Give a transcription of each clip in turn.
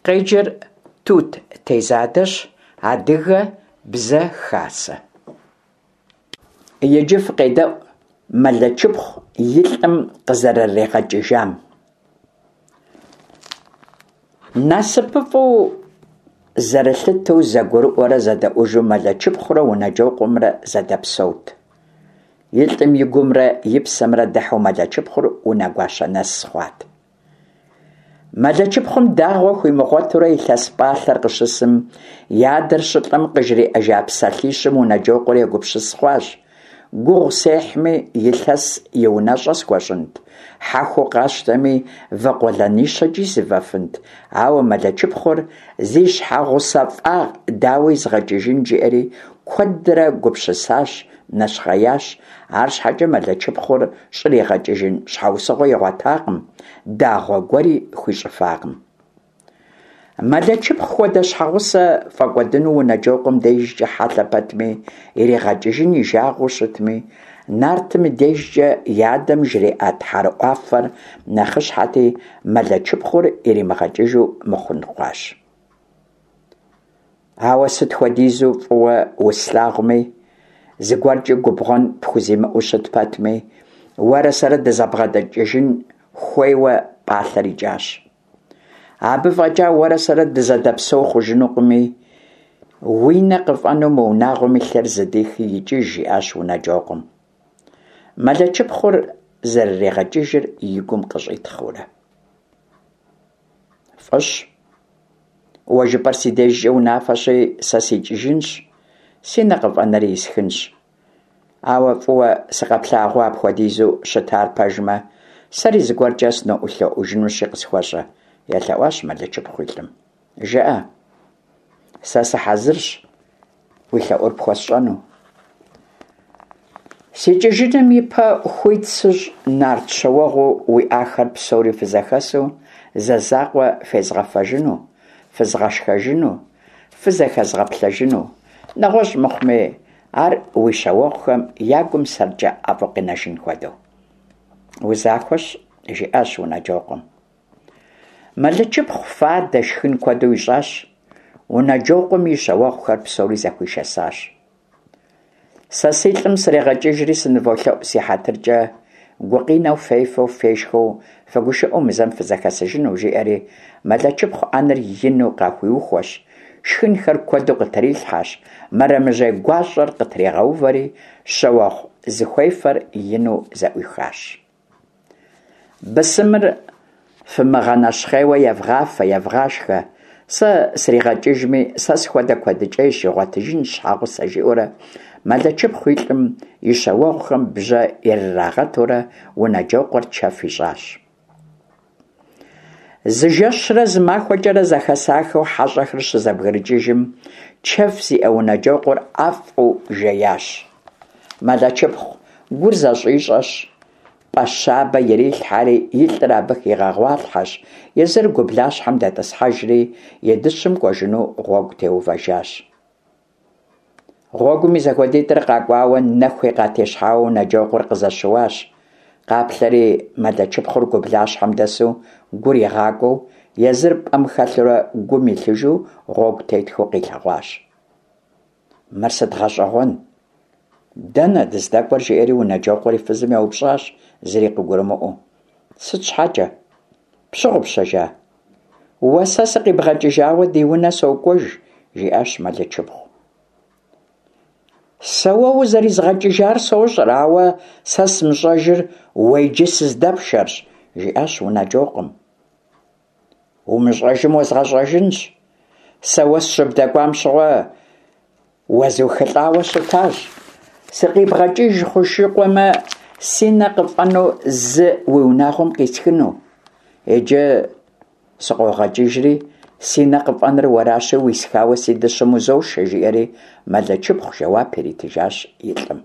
Къеджэр Тут тезадэщ, адыгэ бзэ хасэ. Еджы фыкъедэӏу мэлэчыпхъу илӏым къызэрырегъэкӏыжам. Насыпыфӏэу зэрылъытэу зэгурыӏуэрэ зэдэӏужу мэлэчыпхъурэ унэджэукъумрэ зэдэпсэут. Илӏым и гумрэ и псэмрэ дыхьэу мэлэчыпхъур унэгуащэ нэс хъуат. Мэлэчыпхъум дагъуэ хуимыгъуэтурэ илъэс пӏалъэр къыщысым, и адэр щӏылӏэм къыжриӏэжа псалъищым унэджэукъур егупсыс хъуащ. Гугъу сехьми, илъэс и унэщӏэ схуэщӏынт, хьэхуу къащтэми, вакъуэлэнищэкӏи сывэфынт, ауэ мэлэчыпхъур зи щхьэгъусэ фӏа дауи згъэкӏыжын жиӏэри куэдрэ гупсысащ, нэщхъеящ. Арщхьэкӏэ мэлэчыпхъур щӏыр егъэкӏыжын щхьэусыгъуэ игъуэтакъым, дагъуэ гуэри хуищӏыфакъым. Мэлэчыпхъу хуэдэ щхьэгъусэ фӏэкӏуэдыну унэджэукъум дежкӏэ хьэлъэ пэтми, иригъэкӏыжын и жагъуэу щытми, нартым дежкӏэ и адэм жриӏэ тхьэрыӏуафэр нэхъыщхьэти, мэлэчыпхъур иримыгъэкӏыжу мыхъун хъуащ. Ауэ сыт хуэдизу фӏыуэ услъагъуми, зыгуэркӏэ губгъуэн пхузимыӏэу щыт пэтми, уэрэ сэрэ дызэбгъэдэкӏыжын хуейуэ пӏалъэр икӏащ. Абы фӏэкӏа уэрэ сэрэ дызэдэпсэу хъужынукъыми, уи нэ къыфӏэну мы унагъуэм илъыр зыдихи икӏыж, жиӏащ унэджэукъум. Мэлэчыпхъур зэрырегъэкӏыжыр и гум къыщӏитхъыурэ. Фӏыщ, уэ жыпӏэр си дежкӏэ унафэщи, сэ сикӏыжынщ, си нэ къыфӏэнэри исхынщ. Ауэ фӏыуэ сыкъэплъагъуу апхуэдизу щытар пэжмэ, сэри зыгуэркӏэ сыноӏулъэӏужынущи къысхуэщӏэ, елъэӏуащ мэлэчыпхъу илӏым. Жыӏэ, сэ сыхьэзырщ уи лъэӏур пхуэсщӏэну. Си кӏыжыным ипэ хуит сыщӏ нарт щэуэгъуэу уи ӏахэр псори фызэхэсу, зэзакъуэ фезгъэфэжыну, фызгъэшхэжыну, фызэхэзгъэплъэжыну. Нэгъуэщӏ мыхъуми, ар уи щэуэгъухэм я гум сэркӏэ ӏэфӏу къинэжын хуэдэу. Узахуэщ, жиӏащ унэджэукъум. Мэлэчыпхъу фадэ шхын куэду ищӏащ, унэджэукъум и щэуэгъухэр псори зэхуишэсащ. Сэ си лӏым срегъэкӏыжри сыныволъэӏу си хьэтыркӏэ, гукъинэу фефэу фешхэу фэгушыӏэу мызэм фызэхэсыжыну жиӏэри, мэлэчыпхъу ӏэнэр ину къахуиухуэщ, шхынхэр куэду къытрилъхьащ, мэрэмыжьей гуащӏэр къытрегъэувэри, щэуэгъу зыхуефэр ину зэӏуихащ. Бысымыр фымыгъэнэщхъейуэ евгъафэ, евгъашхэ. Сэ сригъэкӏыжми, сэ схуэдэ куэдыкӏей щигъуэтыжын щхьэгъусэ жиӏэурэ, мэлэчыпхъу илӏым и щэуэгъухэм бжьэ ирырагъэтурэ унэджэукъуэр чэф ищӏащ. Зы жэщрэ зы махуэкӏэрэ зэхэсахэу хьэщӏэхэр щызэбгрыкӏыжым, чэф зиӏэ унэджэукъуэр ӏэфӏу жеящ. Мэлэчыпхъу гур зэщӏищӏэщ, пӏащабэ ирилъхьэри, и лӏыр абы хигъэгъуалъхьэщ, езыр гублащхьэм дэтӏысхьэжри, и дыщым кӏуэжыну гъуэгу теувэжащ. Гъуэгум и зэхуэдитӏыр къакӏуауэ нэхуи къатещхьауэ унэджэукъуэр къызэщыуащ. Къаплъэри мэлэчыпхъур гублащхьэм дэсу гур игъакӏуэу, езыр пӏэм хэлъурэ гум илъыжу гъуэгу тетхыу къилъэгъуащ. Мыр сыт гъэщӏэгъуэн? Дэнэ дыздэкӏуэр жиӏэри унэджэукъуэри фызым еупщӏащ, зыри къыгурымыӏуэу. Сыт щхьэкӏэ? Пщыгъупщэжа? Уэ сэ сыкъибгъэкӏыжауэ ди унэ сокӏуэж, жиӏащ мэлэчыпхъу. Сэ уэ узэризгъэкӏыжар сощӏэр, ауэ сэ сымыщӏэжыр уеджэ сыздэпшэрщ, жиӏащ унэджэукъум. Умыщӏэжым уэзгъэщӏэжынщ. Сэ уэ сыщыбдэкӏуам щыгъуэ уэзухылӏауэ щытащ. Сыкъибгъэкӏыж хъушыкъуэмэ, си нэ къыфӏэну зы уи унагъуэм къисхыну. Еджэ сыкъогъэкӏыжри, си нэ къыфӏэныр уэращи уисхауэ си дыщэм узошэ, жиӏэри мэлэчыпхъу жэуап иритыжащ и лӏым.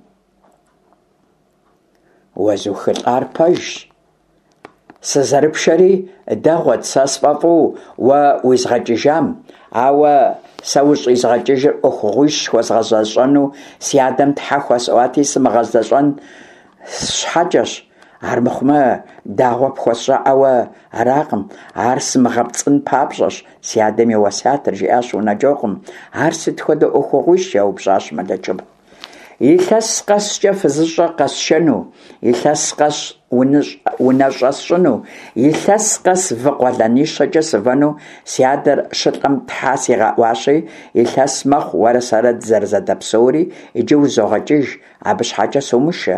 Уэзухылӏар пэжщ. Сызэрыпшэри дэгъуэт, сэ сфӏэфӏу уэ уизгъэкӏыжам, ауэ сэ ущӏизгъэкӏыжыр ӏуэхугъуищ схуэзгъэзэщӏэну си адэм тхьэ хуэсӏуати сымыгъэзэщӏэн щхьэкӏэщ. Армыхъумэ дагъуэ пхуэсщӏэӏэуэ аракъым. Ар сымыгъэпцӏын папщӏэщ, си адэм еуэсятыр, жиӏащ унэджокъым. Ар сыт хуэдэ ӏуэхугъуищ? Яупщӏащ Мэлэчыбгъу. Илъэс къэскӏэ фызыщӏэ къэсшэну, илъэс къэс унэ щӏэсщӏыну, илъэс къэс вы къуэлэнищэкӏэ сывэну си адэр щылӏэм тхьа сигъэӏуащи, илъэс мэхъу уэрэ сэрэ дызэрызэдэпсэури, иджы узогъэкӏыж, абы щхьэкӏэ сумышэ.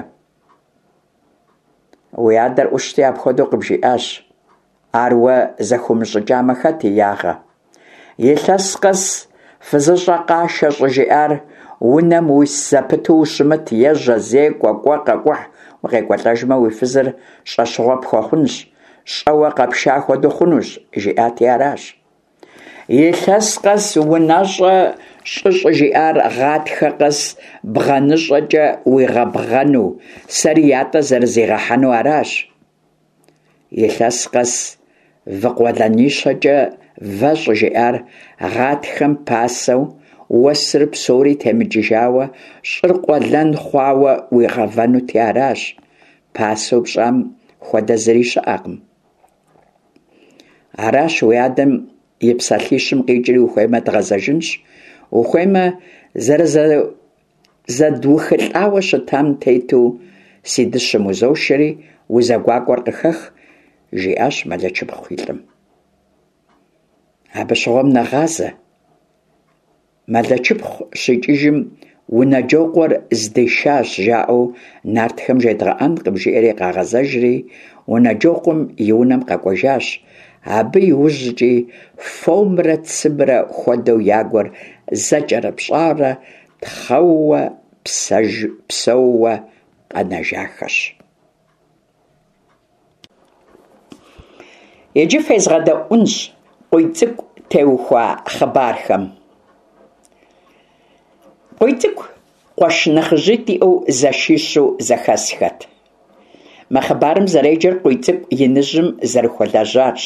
Уи адэр ӏущти, апхуэдэу къыбжиӏащ. Ар уэ зэхумыщӏыкӏамэ, хэт и ягъэ? Илъэс къэс фызыщӏэ къашэ щӏыжиӏар унэм уис зэпыту ущымыт, ежьэ, зекӏуэ, кӏуэ, къэкӏухь, укъекӏуэлӏэжмэ уи фызыр щӏэщыгъуэ пхуэхъунщ, щӏэуэ къэпша хуэдэу хъунущ, жиӏати аращ. Илъэс къэс унэщӏэ щӏыщӏ жиӏар гъатхэ къэс бгъэныщӏэкӏэ уигъэбгъэну, сэри ятӏэ зэрызигъэхьэну аращ. Илъэс къэс вы къуэлэнищэкӏэ вэщӏ жиӏар гъатхэм пасэу, уэсыр псори темыджыжауэ, щӏыр къуэлэн хъуауэ уигъэвэнути аращ. Пасэу пщӏам хуэдэ зыри щыӏэкъым. Аращ уи адэм и псалъищым къикӏри ухуеймэ дгъэзэжынщ, ухуеймэ зэрызэдухылӏауэ щытам тету си дыщым узошэри узэгуакӏуэр къыхэх, жиӏащ Мэлэчыбгъу и лӏым. Абы щыгъуэм нэгъазэ. Мэлэчыбгъу щикӏыжым унэджокъуэр здешащ жаӏэу нартхэм жедгъэӏэнкъым, жиӏэри къагъэзэжри, унэджокъуэм и унэм къэкӏуэжащ. Абы иужькӏи фомрэ цыбрэ хуэдэу я гуэр зэкӏэрыпщӏарэ, тхъэууэ, псэууэ къэнэжахэщ. Иджы фезгъэдэӏунщ къуй цӏыкӏу теухуа хъыбархэм. Къуй цӏыкӏу къуэш нэхъыжьитӏ иӏэу зэшищу зэхэсхэт. Мы хъыбарым зэреджэр къуй цӏыкӏу иныжьым зэрыхуэлэжьарщ.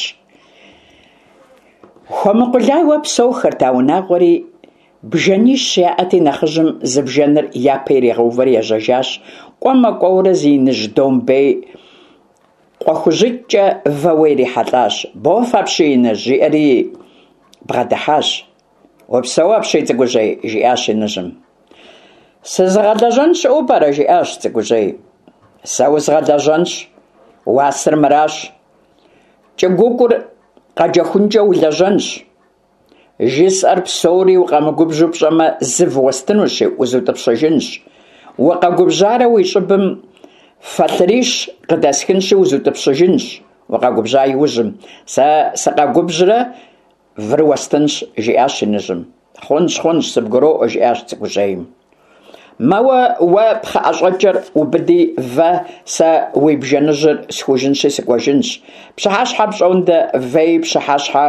Хуэмыкъулауэ псэухэрт а унагъуэри, бжэнищ яӏэти нэхъыжьым зы бжэныр япэ иригъэувэр ежьэжащ. Кӏуэмэ кӏуэурэ зи иныжь Домбей къуэхужьитӏкӏэ вэуэ ирихьэлӏащ. «Боф апщий иныжь», жиӏэри бгъэдыхьащ. «Уопсэу апщий цӏыкӏужьей», жиӏащ иныжьым. «Сызыгъэлэжьэн щыӏэу пӏэрэ?» жиӏащ цӏыкӏужьей. «Сэ узгъэлэжьэнщ, уасэр мыращ. КӀыгукъур къэджэхункӀэ улэжьэнщ. Жысӏэр псори укъэмыгубжьу пщӏэмэ, зыв уэстынущ, узутӏыпщэжынщ. Укъэгубжьарэ уи щӏыбым фэлъырищ къыдэсхынщи, узутӏыпщыжынщ. Укъэгубжьа иужьым. Сэ сыкъэгубжьрэ выр уэстынщ», жиӏащ иныжьым. «Хъунщ, сыбгуроӏуэ», жиӏащ цӏыкӏужьейм. «Мэуэ уэ пхъэӏэщӏэкӏэр убыди вэ, сэ уи бжэныжьыр схужынщи сыкӏуэжынщ. Пщыхьэщхьэ пщӏондэ вей пщыхьэщхьэ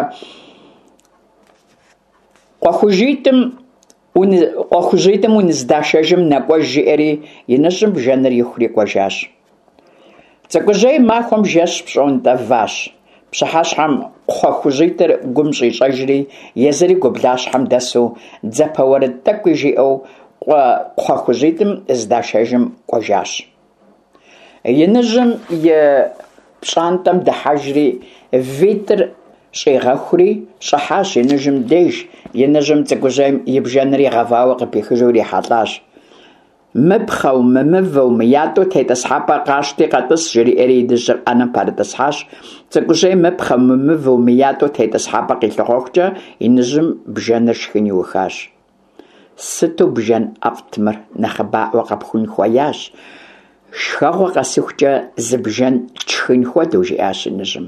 къуэхужитӏым уныздашэжым нэкӏуэж», жиӏэри иныжьым бжэныр ихури кӏуэжащ. Цӏыкӏужьей махуэм жэщ пщӏондӏэващ. Пщыхьэщхьэм кхъуэхужитӏыр гум щӏищӏэжри, езыри гублащхьэм дэсу «Дзапэ уэрыд тӏэкӏуи», жиӏэу кхъуэхужитӏым здашэжым кӏуэжащ. Иныжьым и пщӏантӏэм дыхьэжри, витӏыр щӏигъэхури щӏыхьащ иныжьым деж. Иныжьым цӏыкӏужьейм и бжэныр игъэвауэ къыпихыжу ирихьэлӏащ. «Мыпхъэу, мымывэу, мыятӏэу тетӏысхьэпӏэ къащти къэтӏыс», жриӏэри и дыжьыр ӏэным пэрытӏысхьащ. Цӏыкӏужьей мыпхъэу, мымывэу, мыятӏэу тетӏысхьэпӏэ къилъыгъуэхукӏэ иныжьым бжэныр шхын иухащ. «Сыту бжэн ӏэфӏтмыр, нэхъыбаӏуэ къэпхун хуеящ. Шхэгъуэ къэсыхукӏэ зы бжэн чхын хуэдэу», жиӏащ иныжьым.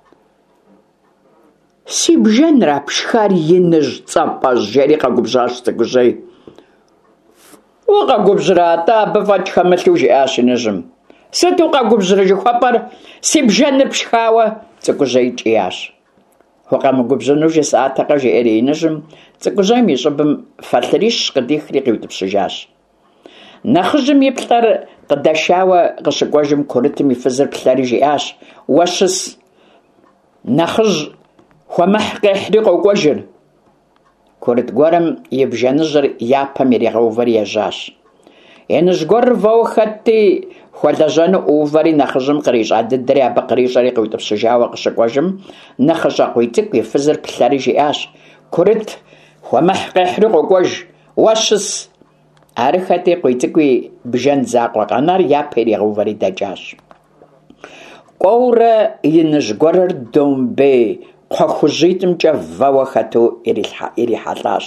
«Си бжэнра пшхар, иныжь цӏэпӏэщ», жери къэгубжьащ цӏыкӏужьей. «Укъэгубжьрэ атӏэ, абы фӏэкӏ хэмылъу», жиӏащ иныжьым. «Сыту къэгубжьрэ жыхуэпӏэр, си бжэныр пшхауэ», цӏыкӏужьей кӏиящ. «Укъэмыгубжьыну жысӏатэкъэ», жиӏэри иныжьым, цӏыкӏужьейм и щӏыбым фэлъырищ къыдихри къиутӏыпщыжащ. Нэхъыжьым и плӏэр къыдэшауэ къыщыкӏуэжым курытым и фызыр плъэри жиӏащ. «Уэ щыс, нэхъыжь хуэмыхь къихьри къокӏуэжыр». Курыт гуэрым и бжэныжьыр япэм иригъэувэр ежьащ. Иныжь гуэрыр вэуэ хэтти, хуэлэжьэну ӏувэри нэхъыжьым кърищӏа дыдэри абы кърищӏэри къиутӏыпщыжауэ къыщыкӏуэжым, нэхъыщӏэ къуий цӏыкӏу и фызыр плъэри жиӏащ: «Курыт, хуэмыхь къихьри къокӏуэж, уэ щыс!» Арыхэти къуий цӏыкӏуи бжэн закъуэ къэнар япэ иригъэувэри дэкӏащ. Кӏуэурэ иныжь гуэрыр Домбей кхъуэхужьитӏымкӏэ вэуэ хэту ирихьэлӏащ.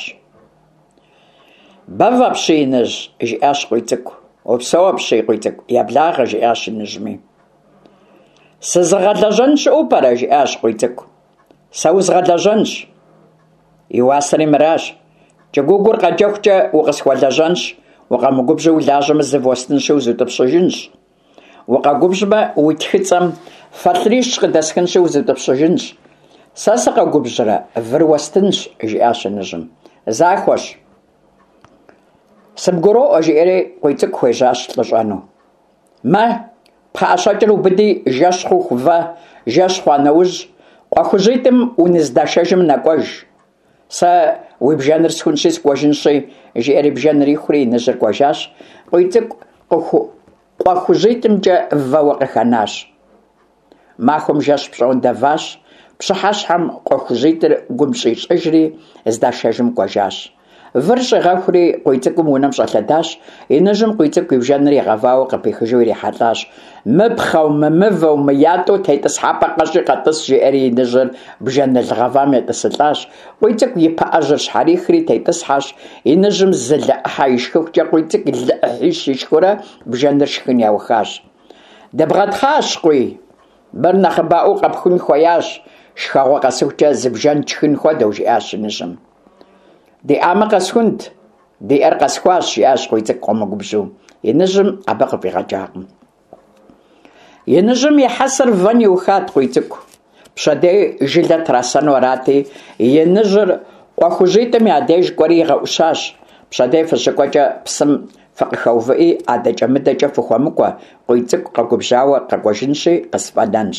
«Бэв апщий, иныжь!» – жиӏащ къуий цӏыкӏу. «Упсэу апщий, къуий цӏыкӏу!» – яблагъэ, жиӏащ иныжьми. «Сызыгъэлэжьэн щыӏэу пӏэрэ?» – жиӏащ къуий цӏыкӏу. «Сэ узгъэлэжьэнщ!» И уасэри мыращ: «КӀыгугур къэджэхукӏэ укъысхуэлэжьэнщ, укъэмыгубжьу улажьэмэ зывостынщи узутӏыпщыжынщ. Укъэгубжьмэ, уи тхыцӏэм фэлӏрищ къыдэсхынщи узутӏыпщыжынщ. Сэ сыкъэгубжьрэ, выр уэстынщ», – жиӏащ иныжьым. «Захуэщ!» «Сыбгуроӏуэ», – жиӏэри къуий цӏыкӏу хуежьащ лӏыщӏэну. «Мэ, пхъэӏэщэкӏыр убыди жэщ хъуху вэ, жэщ хъуа нэужь, кхъуэхужьитӏым уныздэшэжым нэкӏуэж. Сэ уи бжэныр схунщи скӏуэжынщи», – жиӏэри бжэныр ихури иныжьыр кӏуэжащ. Къуий цӏыкӏу кхъуэхужьитӏымкӏэ вэуэ къыхэнащ. Махуэм жэщ пщӏэун дэващ. Пщыхьэщхьэм кхъуэхужьитӏыр гум щӏищӏыжри здэшэжым кӏуэжащ. Выр щӏигъэхури къуий цӏыкӏум унэм щӏэлъэдащ. Иныжьым къуий цӏыкӏу и бжэныр егъэвауэ къыпихыжу ирихьэлӏащ. «Мыпхъэу, мымывэу, мыятӏэу тетӏысхьэпӏэ къэщӏи къэтӏыс», – жиӏэри иныжьыр бжэнылгъэвам етӏысылӏащ. Къуий цӏыкӏу и пыӏэжьыр щхьэрихри тетӏысхьащ. Иныжьым зы лыӏыхьэ ишхыхукӏэ къуий цӏыкӏу лыӏыхьищ ишхурэ бжэныр шхын яухащ. «Дыбгъэтхъащ, къуий, мыр нэхъыбэӏуу къэпхун хуеящ, шхэгъуэ къэсыхукӏэ зы бжэн тшхын хуэдэу», – жиӏащ иныжьым. «Диӏамэ къэсхунт, диӏэр къэсхуащ», – жиӏащ къуий цӏыкӏу къомыгубжьу. Иныжьым абы къыфӏигъэкӏакъым. Иныжьым и хьэсэр вэн иухат къуий цӏыкӏу. Пщэдей жылэ трасэну арати, иныжьыр кхъуэхужьитӏым я деж кӏуэри игъэӏущащ: «Пщэдей фыщыкӏуэкӏэ псым фыкъыхэувыӏи, адэкӏэ-мыдэкӏэ фыхуэмыкӏуэ, къуий цӏыкӏу къэгубжьауэ къэкӏуэжынщи, къысфӏэнэнщ».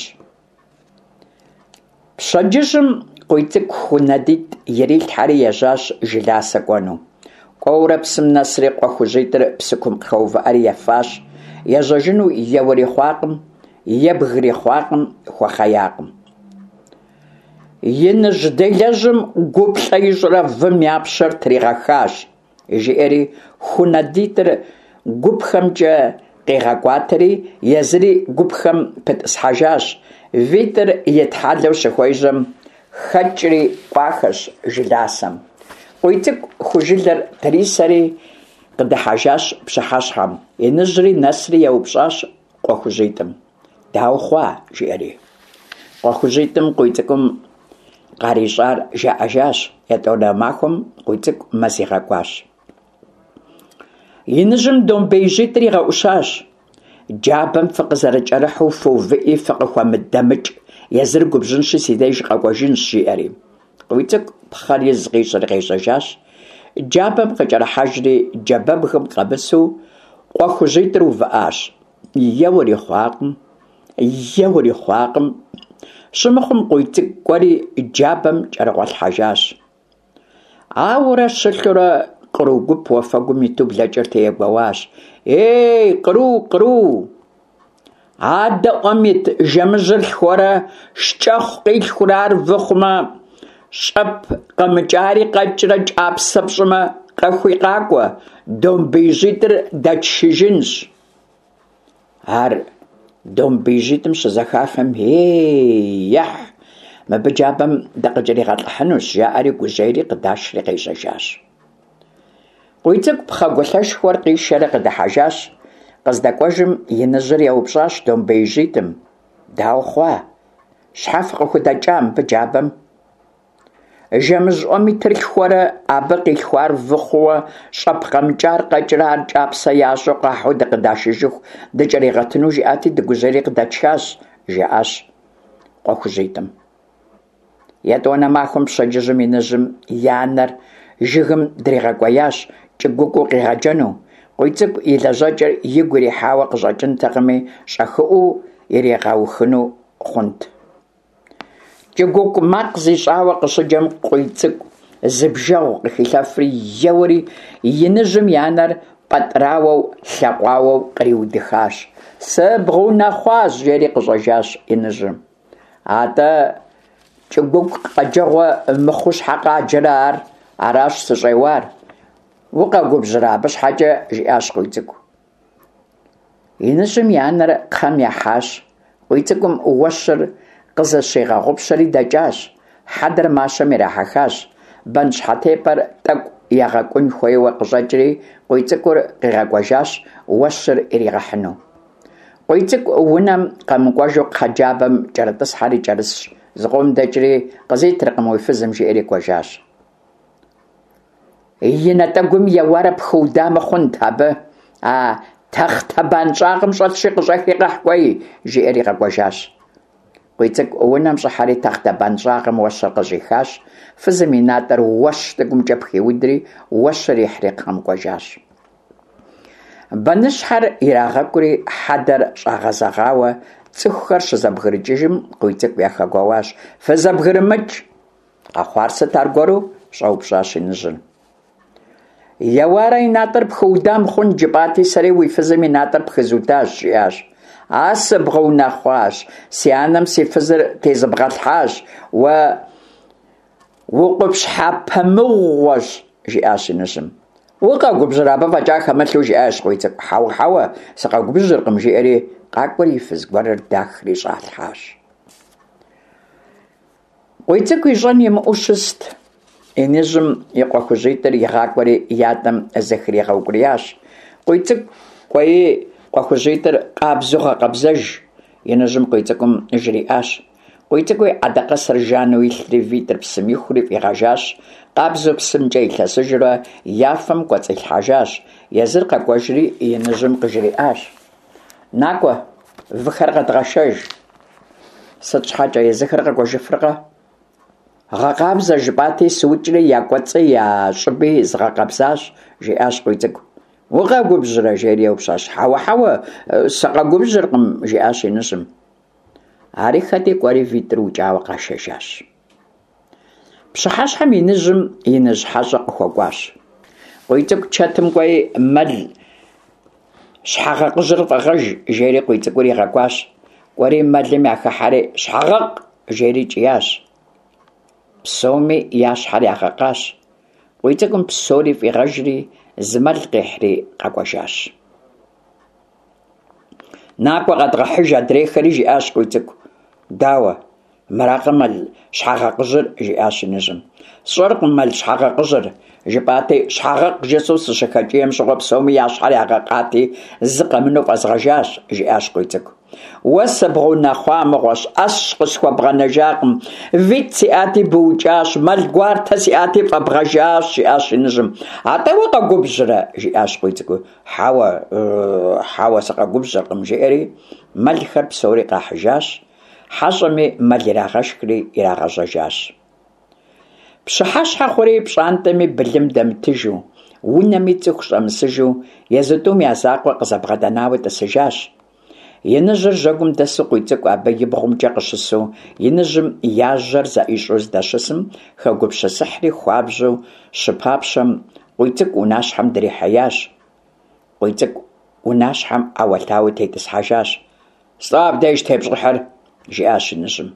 Пщэдджыжьым къуий цӏыкӏу хунэдитӏ ирилъхьэри ежьащ жыласэ кӏуэну. Кӏуэурэ псым нэсри кхъуэхужьитӏыр псыкум къыхэувыӏэри ефащ. Ежьэжыну еуэри хъуакъым, ебгри хъуакъым, хуэхъеякъым. «Иныжь делэжьым гу плӏэ ищӏрэ вым я пщэр тригъэхащ», – жиӏэри хунэдитӏыр гупхэмкӏэ къигъэкӏуатэри, езыри гупхэм пытӏысхьэжащ. Витӏыр итхьэлэу щыхуежьэм хэкӏри кӏуахэщ жыласэм. Къуий цӏыкӏу хужылэр трисэри къыдыхьэжащ пщыхьэщхьэм. Иныжьри нэсри еупщӏащ кхъуэхужьитӏым: «Дауэ хъуа?» – жиӏэри. Кхъуэхужьитӏым къуий цӏыкӏум къарищӏар жаӏэжащ. ЕтӀуанэ махуэм къуий цӏыкӏу мэз игъэкӏуащ. Иныжьым домбеижитӏыр игъэӏущащ: «Джабэм фыкъызэрыкӏэрыхьу фыувыӏи, фыкъыхуэмыдэмыкӏ, езыр губжьынщи, си деж къэкӏуэжынщ», – жиӏэри. Къуий цӏыкӏу пхъэр из къищӏри къещӏэжащ. Джабэм къыкӏэрыхьэжри джабэбгым къэмысу кхъуэхужьитӏыр увыӏащ. Еуэри хъуакъым. Щымыхъум къуий цӏыкӏу кӏуэри джабэм кӏэрыгъуэлъхьэжащ. Ауэрэ щылъурэ къру гуп уафэгум иту блэкӏыр теегуэуащ: «Ей, къру! Адэ ӏуэм ит жэмыжьыр лъхуэрэ шкӏэхъу къилъхурэ ар выхъумэ, щӏэп къэмыкӏари къэкӏрэ кӏапсэ пщӏымэ, къэхуикъакӏуэ, домбеижитӏыр дэтшыжынщ». Ар домбеижитӏым щызэхафэм: «Ехь, мыбы джабэм дыкъыкӏыригъэлӏыхьынущ», – жаӏэри гужьейри къыдашри къещӏэжащ. Къуий цӏыкӏу пхъэгулъэшхуэр къишэри къыдыхьэжащ. Къыздэкӏуэжым иныжьыр еупщӏащ домбеижитӏым: «Дауэ хъуа? Щхьэ фыкъыхудэкӏа мыбы джабэм?» Жэмыжь ӏуэм итыр лъхуэрэ абы къилъхуар выхъууэ, щӏэп къэмыкӏар къэкӏрэ ар кӏапсэ ящӏэу къахьу дыкъыдашыжыху дыкӏэригъэтыну жиӏати, дыгужьейри къыдэтшащ, – жиӏащ кхъуэхужьитӏым. ЕтӀуанэ махуэм пщэдджыжьым иныжьым я нэр жыгым дригъэкӏуеящ кӏыгугуу къигъэкӏыну. Къуий цӏыкӏу и лэжьэкӏэр игу ирихьауэ къыщӏэкӏынтэкъыми, щӏэхыӏуу иригъэухыну хъунт. Кӏыгугу макъ зищӏауэ къыщыджэм къуий цӏыкӏу зыбжэгъу къыхилъэфри еуэри иныжьым я нэр пӏэтӏрауэу лъэкъуауэу къриудыхащ. Сыбгъунэ хъуащ, жери къыщӀэжащ иныжьым. АтӀэ кӀыгугу къэджэгъуэ мыхъуу щхьэ къаджэрэ ар? Аращ сыщӀеуар. Укъэгубжьрэ абы щхьэкӀэ? ЖиӀащ Кхъуей цӀыкӀу. Иныжьым и анэр кхъэм ехьащ. Кхъуей цӀыкӀум уэщыр къызэщигъэгъупщэри дэкӀащ. Хьэдэр мащэм ирахьэхащ. Бэн щхьэтепӀэр тӀэкӀу егъэкӀун хуейуэ къыщӀэкӀри, Кхъуей цӀыкӀур къигъэкӀуэжащ уэщыр иригъэхьыну. Кхъуей цӀыкӀу унэм къэмыкӀуэжу кхъэджабэм кӀэрытӀысхьэри кӀэрысщ. Зыкъом дэкӀри къызитыркъым уи фызым, жиӀэри кӀуэжащ. И натӀэгум еуэрэ пхыуда мыхъунт абы. Тахътэбан щӀагъым щӀэлъщи къыщӀэхи къэхькӀуей, жиӀэри къэкӀуэжащ. Кхъуей цӀыкӀу унэм щӀыхьэри тахътэбан щӀагъым уэщыр къыщӀихащ. Фызым и натӀэр уэщ тӀыгумкӀэ пхиудри, уэщыр ихьри кхъэм кӀуэжащ. Бэныщхьэр ирагъэкӀури хьэдэр щӀагъэзэгъауэ цӀыхухэр щызэбгрыкӀыжым, Кхъуей цӀыкӀу яхэгуауащ. «ФызэбгрымыкӀ!» «Къэхъуар сыт аргуэру?» щӀэупщӀащ иныжьыр. «Еуэрэ и натӀэр пхыуда мыхъун, джыпӀати сэри уи фызым и натӀэр пхызудащ», жиӀащ. «Сыбгъунэ хъуащ, си анэм си фызыр тезыбгъэлъхьащ, уэ укъыпщхьэпэмыгъуэщ», жиӀащ иныжьым. «Укъэгубжьрэ абы фӀэкӀа?» хэмылъу жиӀащ Кхъуей цӀыкӀу. «Хьэуэ, сыкъэгубжьыркъым», жиӀэри къакӀуэри и фыз гуэрыр дахри щӀалъхьащ. Кхъуей цӀыкӀу ищӀэн имыӀэу щыст. Иныжьым и къуэхужьитӀыр игъакӀуэри ятӀэм зэхригъэукӀуриящ. Кхъуей цӀыкӀу кӀуэи къуэхужьитӀыр къабзэу гъэкъэбзэж. Иныжьым Кхъуей цӀыкӀум жриӀащ. Кхъуей цӀыкӀуи Ӏэдакъэсыр жану илъри витӀыр псым ихури фӀигъэжащ. Къабзэу псымкӀэ илъэсыжурэ яфэм кӀуэцӀилъхьэжащ. Езыр къэкӀуэжри иныжьым къыжриӀащ. «Накӏуэ, выхэр къэдгъэшэж». «Сыт щхьэкӀэ, езыхэр къэкӀуэжыфыркъэ?» «Гъэкъабзэ жыпӀати, сыукӀри я кӀуэцӀи я щӀыби згъэкъэбзащ», жиӀащ Кхъуей цӀыкӀу. «Укъэгубжьрэ?» жери еупщӀащ. «Хьэуэ, сыкъэгубжьыркъым», жиӀащ иныжьым. Ари хэти кӀуэри витӀыр укӀауэ къашэжащ. Пщыхьэщхьэм иныжьым иныжь хьэщӀэ къыхуэкӀуащ. Кхъуей цӀыкӀу чэтым кӀуэи «Мэл щхьэгъэкъыжьыр фӀэгъэж», жери Кхъуей цӀыкӀур игъэкӀуащ. КӀуэри мэлым яхыхьэри «Щхьэгъэкъ», жери кӀиящ. Псоми я щхьэр ягъэкъащ. Кхъуей цӀыкӀум псори фӀигъэжри, зы мэл къихьри къэкӀуэжащ. «Накӏуэ къэдгъэхьыж адрейхэри», жиӏащ Кхъуей цӀыкӀу. «Дауэ, мыракъы мэл щхьэгъэкъыжьыр?» жиӏащ иныжьым. «Сщӏэркъым мэл щхьэгъэкъыжьыр. Жыпӏати, щхьэгъэкъ жысӏэу сыщыхэкӏийм щыгъуэ псоми я щхьэр ягъэкъати, зы къэмыну фӏэзгъэжащ», жиӏащ Кхъуей цӀыкӀу. «Уэ сыбгъунэ хъуа мыгъуэщ, ӏэщ къысхуэбгъэнэжакъым, вит сиӏати быукӏащ, мэл гуартэ сиӏати фӏэбгъэжащ», жиӏащ иныжьым. «АтӀэ уэ къэгубжьрэ?» жиӏащ Кхъуей цӀыкӀу. «Хьэуэ, сыкъэгубжьыркъым», жиӏэри мэлхэр псори къахьыжащ. Хьэщӏэми мэл ирагъэшхри ирагъэщӏэжащ. Пщыхьэщхьэ хъури пщӏантӏэми былым дэмытыжу, унэми цӏыху щӏэмысыжу, езы-тӏум я закъуэ къызэбгъэдэнауи тӏысыжащ. Иныжьыр жьэгум дэсу Кхъуей цӀыкӀу абы и бгъумкӀэ къыщысу, иныжьым яжьэр зэӀищӀу здэщысым, хэгупсысыхьри хуабжьу щыпапщэм, Кхъуей цӀыкӀу унащхьэм дрихьеящ. Кхъуей цӀыкӀу унащхьэм Ӏэуэлъауи тетӀысхьэжащ. «Сӏэ абдеж тепщӏыхьыр?» жиӏащ иныжьым.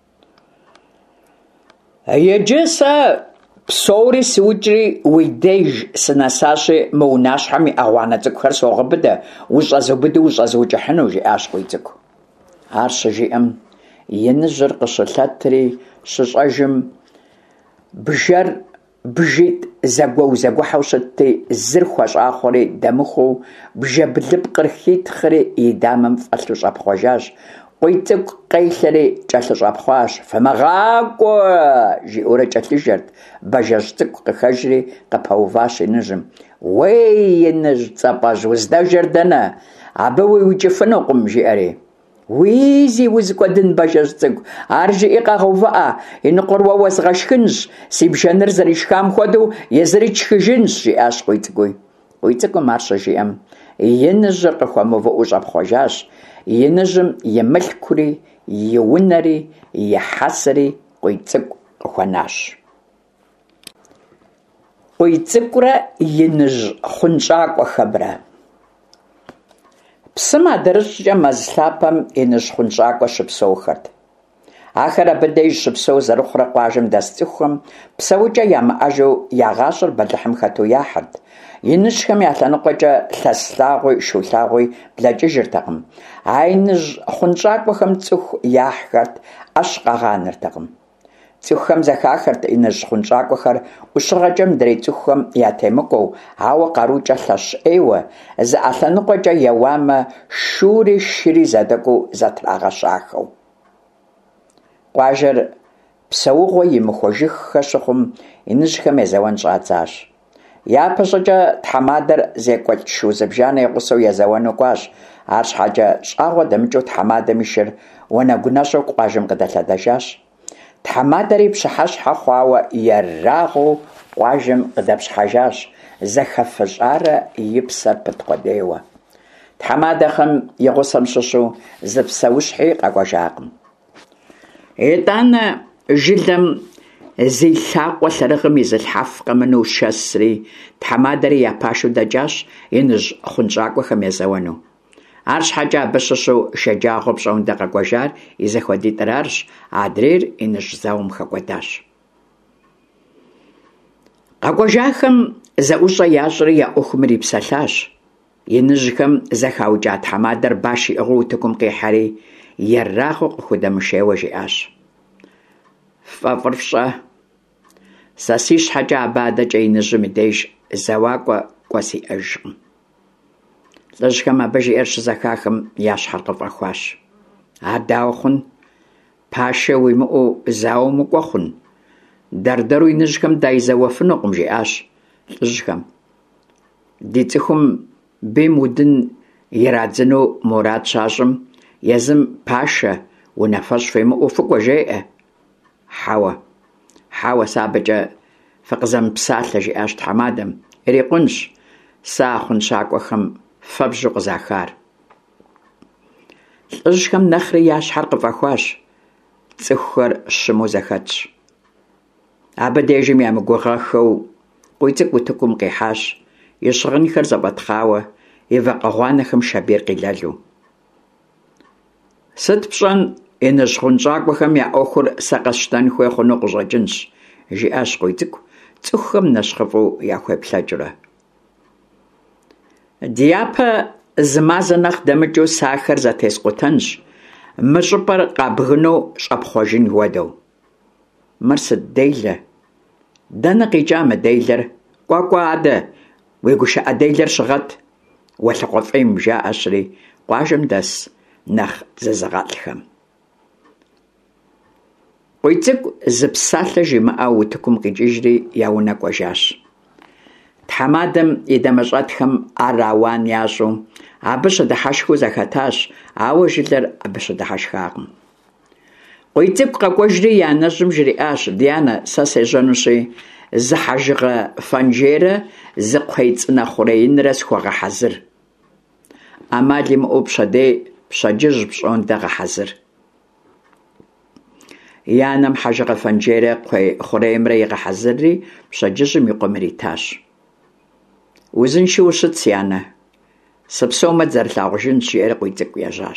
«Иджы сэ псори сыукӀри уи деж сынэсащи, мы унащхьэм и Ӏэгъуанэ цӀыкӀухэр согъыбыдэ, ущӀэзубыду ущӀэзыукӀыхьыну», жиӏащ Кхъуей цӀыкӀу. Ар щыжиӀэм, иныжьыр къыщылъэтри щыщӀэжым, бжэр бжитӀ зэгуэу-зэгухьэу щытти, зыр хуэщӀа хъури дэмыхуу, бжэблыпкъыр хитхъри и дамэм фӀэлъу щӀэпхъуэжащ. Кхъуей цӀыкӀу къелъэри кӀэлъыщӀэпхъуащ. «ФымыгъакӀуэ!» жиӀэурэ кӀэлъыжэрт. Бажэжь цӀыкӀу къыхэжри къыпэуващ иныжьым. «Уей, иныжь цӀэпӀэжь, уздэжэр дэнэ? Абы уиукӀыфынукъым», жиӀэри. «Уизи узыкӀуэдын бажэжь цӀыкӀу, ар жиӀи къэгъэувыӀэ, и ныкъуэр уэ уэзгъэшхынщ, си бжэныр зэришхам хуэдэу езыри тшхыжынщ», жиӀащ Кхъуей цӀыкӀуи. Кхъуей цӀыкӀум ар щыжиӀэм, иныжьыр къыхуэмыувыӀэу щӀэпхъуэжащ. Иныжьым и мылъкури, и унэри, и хьэсэри Кхъуей цӀыкӀу къыхуэнащ. Кхъуей цӀыкӀурэ иныжь хъунщӀакӀуэхэмрэ. Псым адырыщӏкӏэ мэз лъапэм иныжь хъунщӏакӏуэ щыпсэухэрт. Ахэр абы деж щыпсэу зэрыхъурэ къуажэм дэс цӏыхухэм псэукӏэ ямыӏэжу ягъащӏэр бэлыхьым хэту яхьырт. Иныжьхэм я лъэныкъуэкӏэ лъэс лъагъуи шу лъагъуи блэкӏыжыртэкъым. А иныжь хъунщӏакӏуэхэм цӏыху яхьхэрт, ӏэщ къагъанэртэкъым. Цӏыхухэм зэхахырт иныжь хъунщӏакӏуэхэр ӏущыгъэкӏэ мыдрей цӏыхухэм ятемыкӏуэу, ауэ къарукӏэ лъэщ ӏейуэ, зы ӏэлъэныкъуэкӏэ еуамэ шури шыри зэдэкӏуу зэтрагъэщахэу. Къуажэр псэугъуэ имыхуэжыххэ щыхъум, иныжьхэм езэуэн щӏадзащ. Япэ щӏыкӏэ тхьэмадэр зекӏуэлӏ шу зыбжанэ и гъусэу езэуэну кӏуащ. Арщхьэкӏэ щӏагъуэ дэмыкӏыу тхьэмадэм и шыр уанэгунэщӏэу къуажэм къыдэлъэдэжащ. Тхьэмадэри пщыхьэщхьэ хъуауэ ерагъыу къуажэм къыдэпщхьэжащ, зэхэфыщӏарэ и псэр пыткъуэдейуэ. Тхьэмадэхэм и гъусэм щыщу зы псэущхьи къэкӏуэжакъым. ИтӀанэ жылэм зи лъакъуэ лъэрыгъым и зылъхьэф къэмыну шэсри, тхьэмадэри япашэу дэкӏащ иныжь хъунщӏакӏуэхэм езэуэну. Арщхьэкӏэ абы щыщу шэджагъуэ пщӏоундэ къэкӏуэжар и зэхуэдитӏырарщ, адрейр иныжь зауэм хэкӏуэдащ. Къэкӏуэжахэм зэӏущӏэ ящӏри я ӏуэхум ирипсэлъащ. Иныжьхэм зэхаукӏа тхьэмадэр баш иӏыгъыу утыкум къихьэри, ерагъыу къыхудэмышейуэ жиӏащ: «ФӀэфӀыр фщӀэ, сэ си щхьэкӀэ абы адэкӀэ иныжьым и деж зэуакӀуэ кӀуэ сиӀэжкъым». ЛӀыжьхэм абы жиӀэр щызэхахэм я щхьэр къыфӀэхуащ. «Ар дауэ хъун? Пашэ уимыӀэу зауэм укӀуэ хъун? Дэр-дэру иныжьхэм дайзэуэфынукъым», – жиӀащ лӀыжьхэм. Ди цӀыхум бийм удын ирадзыну мурад щащӀым, езым «Пашэ, унафэщӀ фемыӀуэу фыкӀуэ», жеӀэ. «Хьэуэ, сэ абыкӀэ фыкъызэмыпсалъэ», – жиӀащ тхьэмадэм. «Ирикъунщ сэ а хъунщакӀуэхэм фэбжьу къызахар». ЛӀыжьхэм нэхъри я щхьэр къыфӀэхуащ. Цӏыхухэр щыму зэхэтщ. Абы дежым ямыгугъэхэу къуийцӏыкӏу утыкум къихьащ, и щыгъынхэр зэфӏэтхъауэ, и вакъэгъуанэхэм шабийр къилэлу. «Сыт пщӏэн, иныжь хъунщӏакӏуэхэм я ӏуэхур сэ къэсщтэн хуей хъуну къыщӏэкӏынщ», – жиӏащ къуийцӏыкӏу, цӏыхухэм нэщхъыфӏу яхуеплъэкӏыурэ. Дяпэ зы мазэ нэхъ дэмыкӏыу сахэр зэтескъутэнщ, мы щӏыпӏэр къабгыну щӏэпхъуэжын хуэдэу. «Мыр сыт дейлэ? Дэнэ къикӏа мы дейлэр? Кӏуэ, адэ, уи гушыӏэ дейлэр щыгъэт», – уэлъыкъуэфӏейм жаӏэщри къуажэм дэс нэхъ зызыгъэлӏхэм. Къуийцӏыкӏу зы псалъэ жимыӏэу утыкум къикӏыжри я унэ кӏуэжащ. Тхьэмадэм и дамыщӏэтхэм ар ауан ящӏу, абы щыдыхьэшхыу зэхэтащ, ауэ жылэр абы щыдыхьэшхакъым. Къуийцӏыкӏу къэкӏуэжри и анэщӏым жриӏащ: «Дианэ, сэ сежьэнущи, зы хьэжыгъэ фэнджейрэ зы кхъуей цӏынэ хъурейнрэ схуэгъэхьэзыр. Ӏэмал имыӏэу пщэдей пщэдджыжь пщӏондэ гъэхьэзыр». И анэм хьэжыгъэ фэнджейрэ кхъуей хъуреймрэ игъэхьэзырри пщэдджыжьым и къуэм иритащ. «Узынши ущыт, си анэ, сыпсэумэ дызэрылъагъужынщ», – жиӏэри къуийцӏыкӏу ежьащ.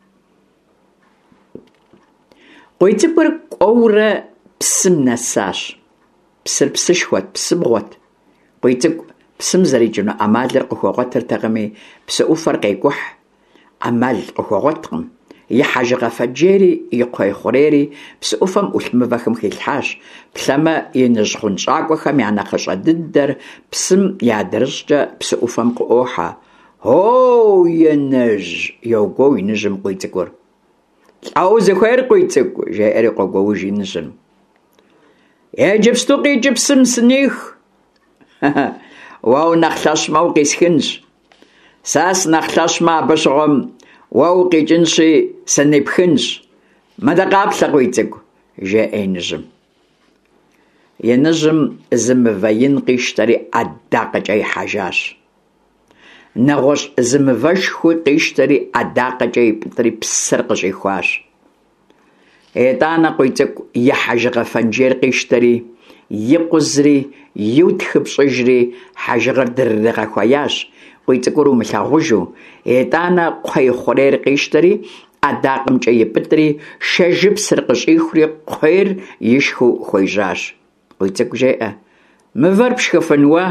Къуийцӏыкӏур кӏуэурэ псым нэсащ. Псыр псышхуэт, псыбгъуэт. Къуийцӏыкӏу псым зэрикӏыну ӏэмалыр къыхуэгъуэтыртэкъыми, псы ӏуфэр къекӏухь, ӏэмал къыхуэгъуэткъым. И хьэжыгъэ фэнджейри и кхъуей хъурейри псы ӏуфэм ӏулъ мывэхэм хилъхьащ. Плъэмэ, иныжь хъунщӏакӏуэхэм я нэхъыщӏэ дыдэр псым ядрыщӏкӏэ псы ӏуфэм къыӏуохьэ. «О, иныжь!» – йогуэу иныжьым къуийцӏыкӏур. «Лӏэу зыхуейр, къуийцӏыкӏу», – жеӏэри къуэгуэуж иныжьым. «Иджыпсту къикӏы псым сыних». «Уэ унэхъ лъэщмэ, укъисхынщ. Сэ сынэхъ лъэщмэ, абы щыгъуэм уэ укъикӏынщи, сынипхынщ. Мыдэ къаплъэ, къуийцӏыкӏу», – жеӏэ иныжьым. Иныжьым зы мывэ ин къищтэри ӏэдакъэкӏэ ихьэжащ. Нэгъуэщӏ зы мывэшхуи къищтэри ӏэдакъэкӏэ ипӏытӏри псыр къыщӏихуащ. ИтӀанэ къуийцӏыкӏу и хьэжыгъэ фэнджейр къищтэри يقزري يوتخبشجري حاجغر درغاخواياش قويتكورو ملخوجو ايتانا قوي خورير قيشتري اداقم جايبتري شجب سرقشي خوري قوير يشخو خويجاش قويتكو جاء مفر بشخفنوا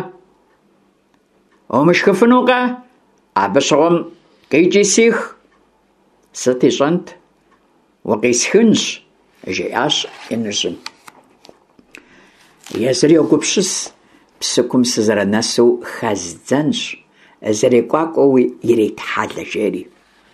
ومشخفنوغا عبشغم كيجي سيخ ستيشنت وقيسخنش جاش انجم يزري وقبشس بسكم سزرناسو خازدنش زري قاقوي يريد حال جيري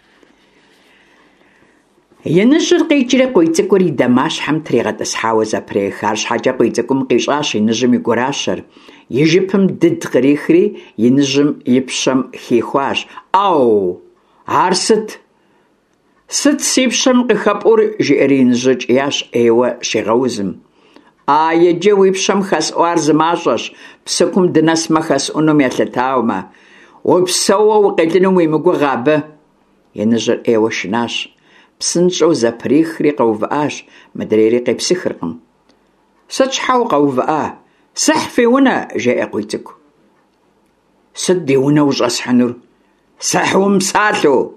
ينجر قيجري قويتكوري دماش حم طريقة اسحاوزة بري خارج حاجة قويتكم قيشاش ينجم يقراشر يجيبهم دد غريخري ينجم يبشم خيخواش او عارست ست سيبشم قخبور جيري نجج ياش ايوه شغوزم يجي بشم خاس وارز ماشش بسكم دناس مخاس انهم يتلتاوما وبسوا وقيتنهم يمقوا غابة ينجر ايوه شناش بسنجو زبريخري قوفاش مدريري قيب سخرقم ستشحاو قوفا سحفي ونا جاء قويتكو سدي ونا وج أسحنر سحو مسالو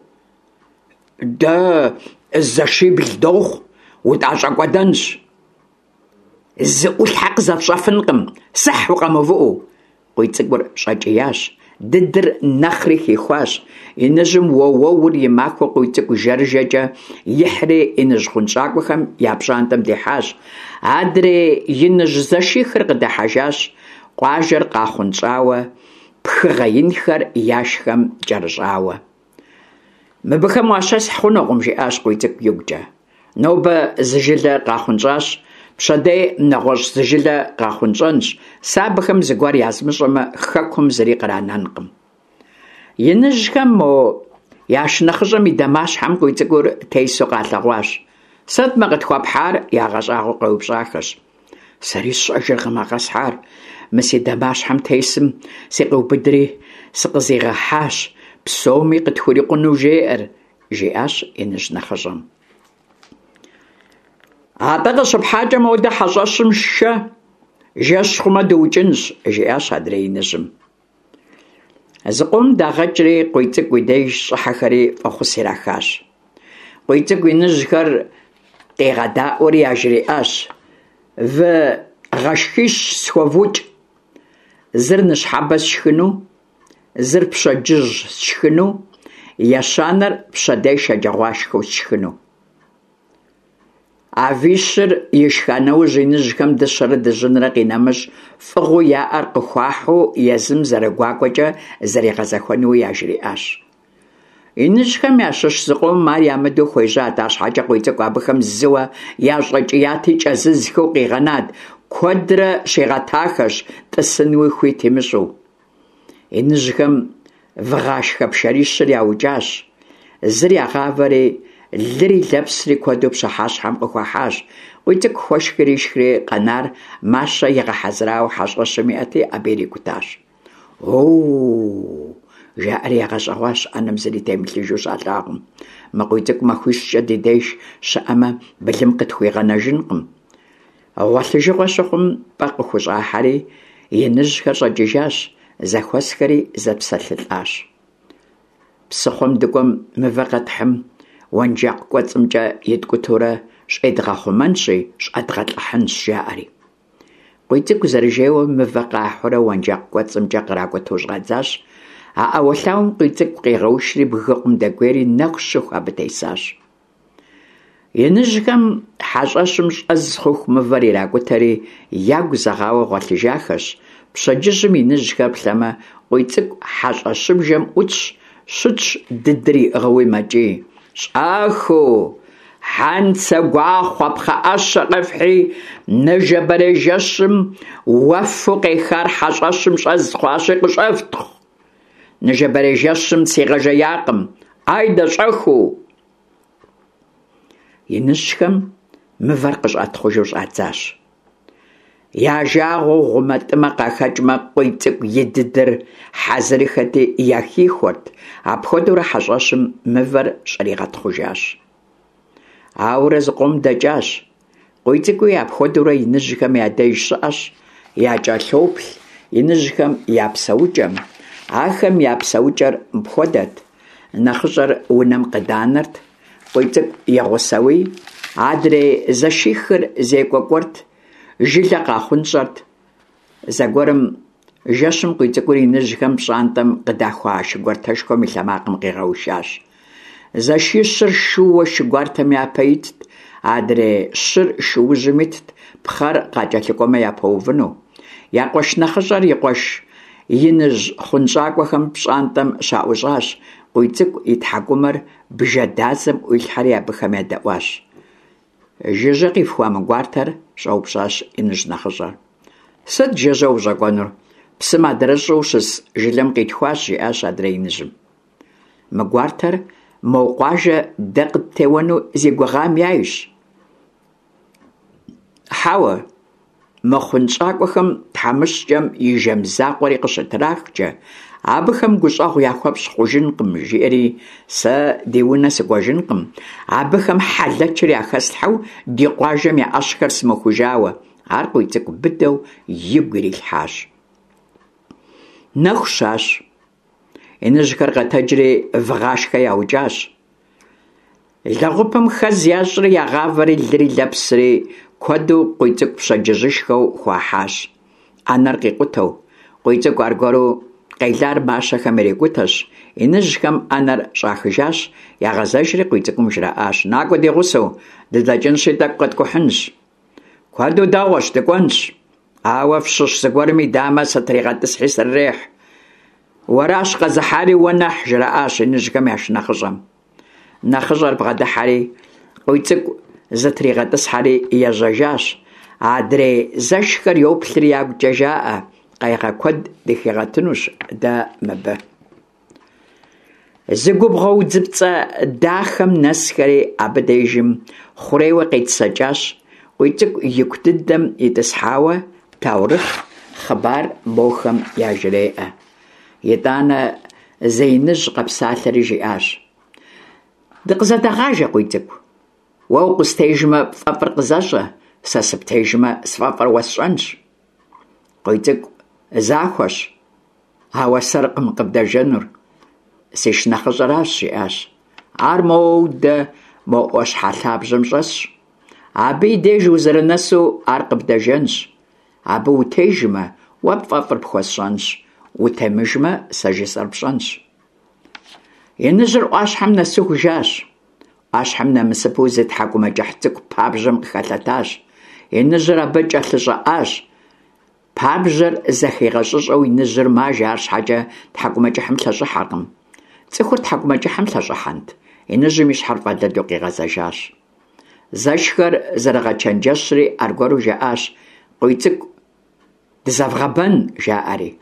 دا الزشي بالدوخ وتعشق ودنش الزقو الحق زفشافنقم سحو قمفوقو قويتكبر شاجياش ددر نخري خيخواش ينجم ووور يماكو قويتكو جرججة يحري ينجخون شاكوخم يابشانتم دي حاج عادري ينج زشي خرق دي حاجاش قواجر قاخون شاوة بخغين خر ياشخم جرجاوة مبخم واشاس حونغم جياش قويتك يوجا نوبة زجلة قاخون شاش بشدي نغوش زجلة قاخونجانش سابخم زغوار يازمشم خاكم زري قرانانقم ينجخم ياش نخجم يدماش حم قويتكور تيسو قاتلغواش سد مغت خواب حار ياغاش آغو قوب شاخش سريش أجرغم آغاس حار مسي دماش حم تيسم سيقو بدري سقزيغ حاش بسومي قتخوري قنو جير جياش ينج نخجم عطاقش بحاجة مودة حجاش مشا جاش خما دوجنش جياش هادري نجم زقوم دا غجري قويتك ويديش حخري فخسي راخاش قويتك وينجخر تيغادا اوري اجرياش و غشخيش سوافوج زر نشحبس شخنو زر بشجج شخنو ياشانر بشديش جغواش خو شخنو عفيشر يشخانو جينجخم دشر دجن رقينامش فغو يا ارقخواحو يزم زرقواقوجا زري غزاخوانو ياجرياش ينجخم ياشش زقوم ماريامدو خويجا داش حاجة قويتك وابخم زوا ياشغجياتي جاززخو قيغاناد كودر شيغاتاخش تسنوي خويتي مشو ينجخم فغاش خبشريش رياوجاش زري غافري لري لبسري كودو بشحاش حم قخواحاش قويتك خوش خريشخري قنار ماشا يغا حزراو حاش غشمياتي أبيري كتاش جاء رياغاش أغواش أنا مزري تيمتلي جوش عطاقم ما قويتك ما خوش جديديش شأما بلم قد خويغا نجنقم أغوالي غواشقم باقو خوش آحاري ينجخر جاجيجاش زخواسخري زبسالتاش بسخوم دقوم مفاقت حم وانجاق قواتمجا يدكتورة شأدغاخو منشي شأدغات لحنش جاءري قويتك زرجيو مفاقا حورا وانجاق قواتمجا قراقو توشغادزاش أولهم قيتك قيغوشري بغقم داقويري نقشو خابتيساش ينجكم حاجاشمش أزخوخ مفاري راقو تاري ياقو زغاو غوالجاخش بشججم ينجكا بلما قيتك حاجاشم جم اوتش شتش ددري غوي ماجي شاخو حانسا قواخ وابخا أشغفحي نجبري جاشم وفقي خار حاجاشمش أزخواشي قشفتخ نجبري جاشم سيغجا ياقم عايدا شاخو ينشكم مفرقش أتخوجوش أتزاش يا جاغو غمت مقا خجمة قويتك يددر حزري خدي ياكي خورد أبخدو رحجاشم مفر شريغة تخوجاش عورز قوم دجاش Къуийцӏыкӏуи апхуэдэурэ иныжьхэм я деж щыӏэщ якӏэлъоплъ иныжьхэм я псэукӏэм. Ахэм я псэукӏэр мыпхуэдэт. Нэхъыщӏэр унэм къыданэрт, къуийцӏыкӏу егъусэуи, адрей зэшихыр зекӏуэкӏуэрт, жылэ къахъунщӏэрт. Зэгуэрым жэщым къуийцӏыкӏур иныжьхэм пщӏантӏэм къыдахуа шыгуартэшхуэм и лъэмакъым къигъэушащ. Зэшищыр шууэ шыгуартэм япэ итт, адрей щыр шыужьым итт, пхъэр къакӏэлъыкӏуэмэ япэувыну. Я къуэш нэхъыщӏэр и къуэш иныжь хъунщӏакӏуэхэм пщӏантӏэм щаӏущӏащ. Къуийцӏыкӏу и тхьэкӏумэр бжэдадзэм ӏуилъхьэри абыхэм ядэӏуащ. «Жыжьэ къифхуа мы гуартэр?» щӏэупщӏащ иныжь нэхъыщӏэр. «Сыт жыжьэ ущӏэкӏуэнур? Псым адырыщӏу щыс жылэм къитхуащ», жиӏащ адрей иныжьым. «Мы гуартэр мо къуажэ дэ къыттеуэну зи гугъам яйщ». «Хьэуэ, мы хъунщӏакӏуэхэм тхьэмыщкӏэм и жэм закъуэри къыщытрахкӏэ, абыхэм гущӏэгъу яхуэпщӏ хъужынкъым», жиӏэри сэ ди унэ сыкӏуэжынкъым. Абыхэм хьэлэчыр яхэслъхьэу ди къуажэм я ӏэщхэр сымыхужауэ. Ар къуийцӏыкӏу быдэу игу ирилъхьащ. Нэху щащ. Иныжьхэр къэтэджри вгъашхэ яукӏащ. Лэгъупым хэз ящӏри ягъавэри лыри лэпсри куэду къуийцӏыкӏу пщэдджыжьышхэу хуахьащ. Ӏэнэр къикъутэу, къуийцӏыкӏу аргуэру къелар мащэхэм ирекӏутэщ. Иныжьхэм ӏэнэр щӏахыжащ. Ягъэзэжри къуийцӏыкӏум жраӏащ: «Накӏуэ ди гъусэу, дыдэкӏынщи тӏэкӏу къэткӏухьынщ. Куэду дэгъуэщ, дыкӏуэнщ. Ауэ фщыщ зыгуэрым и дамэ сытригъэтӏысхьи сыррех». «Уэращ къэзыхьари уэ нэхь», жраӏащ иныжьхэм я шынэхъыщӏэм. Нэхъыщӏэр бгъэдыхьэри къуийцӏыкӏу зытригъэтӏысхьэри ежьэжащ. Адрей зэшхэр йоплъри ягукӏэ жаӏэ. Къайгъэ куэд дыхигъэтынущ дэ мыбы. Зы губгъуэ удзыпцӏэ дахэм нэсхэри абы дежым хъурейуэ къетсэкӏащ. Къуийцӏыкӏу ику дыдэм итӏысхьауэ таурыхъ, хъыбар мохэм яжреӏэ. ИтӀанэ зы иныжь къэпсалъэри жиӏащ: «Дыкъызэдэгъажэ, къуийцӏыкӏу. Уэ укъыстежмэ, фӏэфӏыр къызэщӏэ, сэ сыптежмэ, сфӏэфӏыр уэ сщӏэнщ». Къуийцӏыкӏу захуэщ, ауэ сэркъым къыбдэжэнур. «Си шынэхъыщӏэращ», жиӏащ. «Ар моудэ мо ӏуащхьэ лъабжьэм щӏэсщ. Абы и деж узэрынэсу ар къыбдэжэнщ. Абы утежмэ, уэ пфӏэфӏыр пхуэсщӏэнщ. Утемыжмэ, сэ жысӏэр пщӏэнщ». Иныжьыр ӏуащхьэм нэсыху жащ. Ӏуащхьэм нэмысыпу зы тхьэкӏумэкӏыхь цӏыкӏу пабжьэм къыхэлъэтащ. Иныжьыр абы кӏэлъыщӏэӏащ. Пабжьэр зэхигъэщӏыщӏэу иныжьыр мажэ, арщхьэкӏэ тхьэкӏумэкӏыхьым лъэщӏыхьэркъым. Цӏыхур тхьэкӏумэкӏыхьым лъэщӏыхьэнт. Иныжьым и щхьэр фӏэлэдэу къигъэзэжащ. Зэшхэр зэрыгъэчэнджэщри аргуэру жаӏащ: «Къуийцӏыкӏу дызэвгъэбэн», жаӏэри.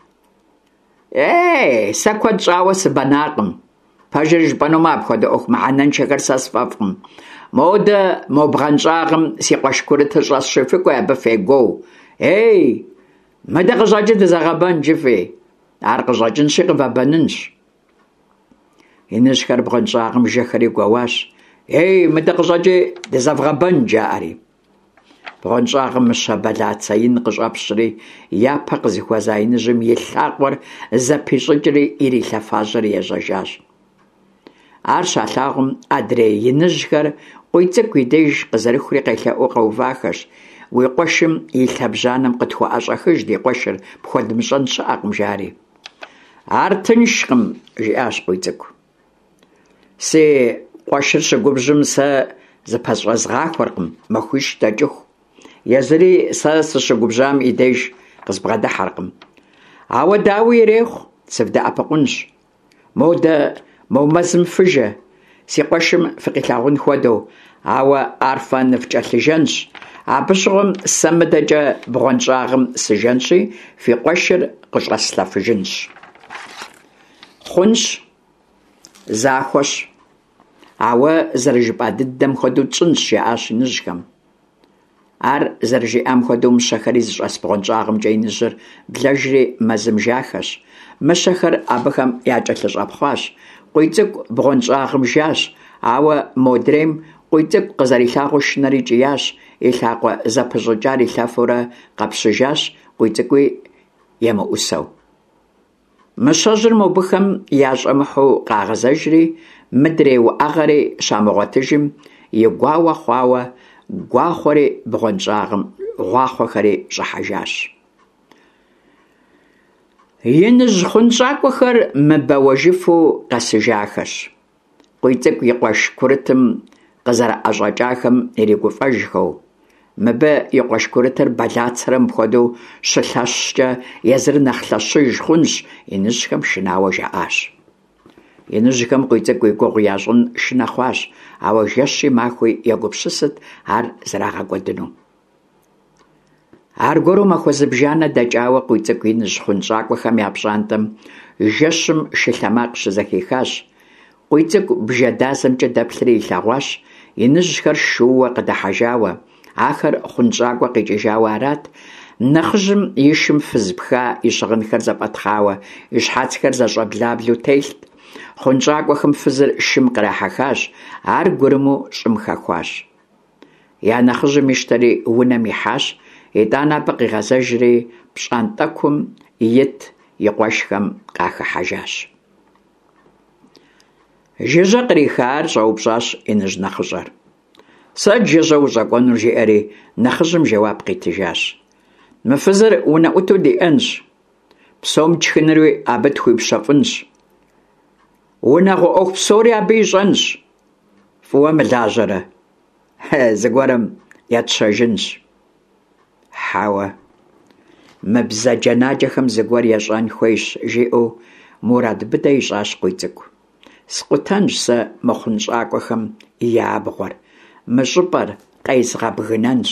Сэ куэд щӏауэ сыбэнакъым. Пэжыр жыпӏэнумэ, апхуэдэ ӏуэху мыхьэнэншэхэр сэ сфӏэфӏкъым. Моудэ мо бгъэнщӏагъым си къуэш курытыр щӏэс щефыкӏуэ, абы фегуэу. Мыдэ къыщӏэкӏыр дызэгъэбэн, джыфӏей. Ар къыщӏэкӏынщи къывэбэнынщ». Иныжьхэр бгъэнщӏагъым жэхэри гуэуащ: «Мыдэ къыщӏэкӏи дызэвгъэбэн», жаӏэри. Бгъэнщӏагъым мыщэ бэлацэ ин къыщӏэпщри, япэ къызыхуэза иныжьым и лъакъуэр зэпищӏыкӏри ирилъэфащӏэри ежьэжащ. Ар щалъагъум, адрей иныжьхэр къуийцӏыкӏу и деж къызэрыхури къелъэӏуу къэувахэщ. «Уи къуэшым и лъэбжьанэм къытхуэӏэщӏэхыж ди къуэшыр, пхуэдмыщӏэн щыӏэкъым», жари. «Ар тыншкъым», жиӏащ къуийцӏыкӏу. «Си къуэшыр щыгубжьым сэ зыпэщӏэзгъахуэркъым, махуищ дэкӏыху. Езыри сэ сыщыгубжьам и деж къызбгъэдыхьэркъым. Ауэ дауи ирехъу, сывдэӏэпыкъунщ. Моудэ мо мэзым фыжэ, си къуэшым фыкъилъагъун хуэдэу, ауэ ар фэн фкӏэлъыжэнщ. Абы щыгъуэм сэ мыдэкӏэ бгъуэнщӏагъым сыжэнщи, фи къуэшыр къыщӏэслъэфыжынщ». Хъунщ, захуэщ, ауэ зэрыжыпӏа дыдэм хуэдэу тщӏынщ, жиӏащ иныжьхэм. Ар зэрыжиӏам хуэдэу мыщэхэри зыщӏэс бгъуэнщӏагъымкӏэ иныжьыр блэжри мэзым жахэщ. Мыщэхэр абыхэм якӏэлъыщӏэпхъуащ. Къуийцӏыкӏу бгъуэнщӏагъым жащ, ауэ модрейм къуийцӏыкӏу къызэрилъагъуу шынэри кӏиящ. илъакъуэ зэпыщӏыкӏар илъэфурэ къэпщыжащ къуий цӏыкӏуи емыӏусэу. Мыщэжьыр мобыхэм ящӏэмыхьу къагъэзэжри, мыдрей уӏэгъэри щамыгъуэтыжым, и гуауэ хъуауэ гуахъуэри бгъуэнщӏагъым гъуахъуэхэри щӏыхьэжащ. Иныжь хъунщӏакӏуэхэр мыбэуэжыфу къэсыжахэщ. Къуий цӏыкӏу и къуэш курытым къызэрыӏэщӏэкӏахэм иригуфӏэжхэу, мыбы и къуэш курытыр бэлацэрэм хуэдэу щылъэщкӏэ езыр нэхъ лъэщыж хъунщ, иныжьхэм шынауэ жаӏащ. Иныжьхэм къуий цӏыкӏу и гугъу ящӏын шынэ хъуащ, ауэ жэщи махуи егупсысыт ар зэрагъэкӏуэдыну. Аргуэру махуэ зыбжанэ дэкӏауэ къуий цӏыкӏу иныжь хъунщӏакӏуэхэм я пщӏантӏэм жэщым шылъэмакъ щызэхихащ. Къуий цӏыкӏу бжэдазэмкӏэ дэплъри илъэгъуащ, иныжьхэр шууэ къыдыхьэжауэ, ахэр хъунщӏакӏуэ къикӏыжауэ арат, нэхъыжьым и шым фыз пха, и щыгъынхэр зэпӏэтхъауэ, и щхьэцхэр зэщӏэблаблэу телът. Хъунщӏакӏуэхэм фызыр шым кърахьэхащ, ар гурыму щӏым хэхуащ. Я нэхъыжьым ищтэри унэм ихьащ, итӏанэ абы къигъэзэжри пщӏантӏэкум ит и къуэшхэм къахыхьэжащ. «Жыжьэ кърихар?» щӏэупщӏащ иныжь нэхъыщӏэр. «Сэ жыжьэ ущӏэкӏуэнур?» жиӏэри, нэхъыжьым жэуап къитыжащ. «Мы фызыр унэӏуту диӏэнщ, псом тшхынри абы тхуипщэфӏынщ. Унэгъуэ ӏуэху псори абы ищӏэнщ. Фӏыуэ мылажьэрэ, зыгуэрым ятщэжынщ». «Хьэуэ, мы бзаджэнаджэхэм зыгуэр ещӏэн хуейщ», жиӏэу мурад быдэ ищӏащ къуий цӏыкӏу. «Скъутэнщ сэ мы хъунщӏакӏуэхэм и абгъуэр, мы щӏыпӏэр къезгъэбгынэнщ».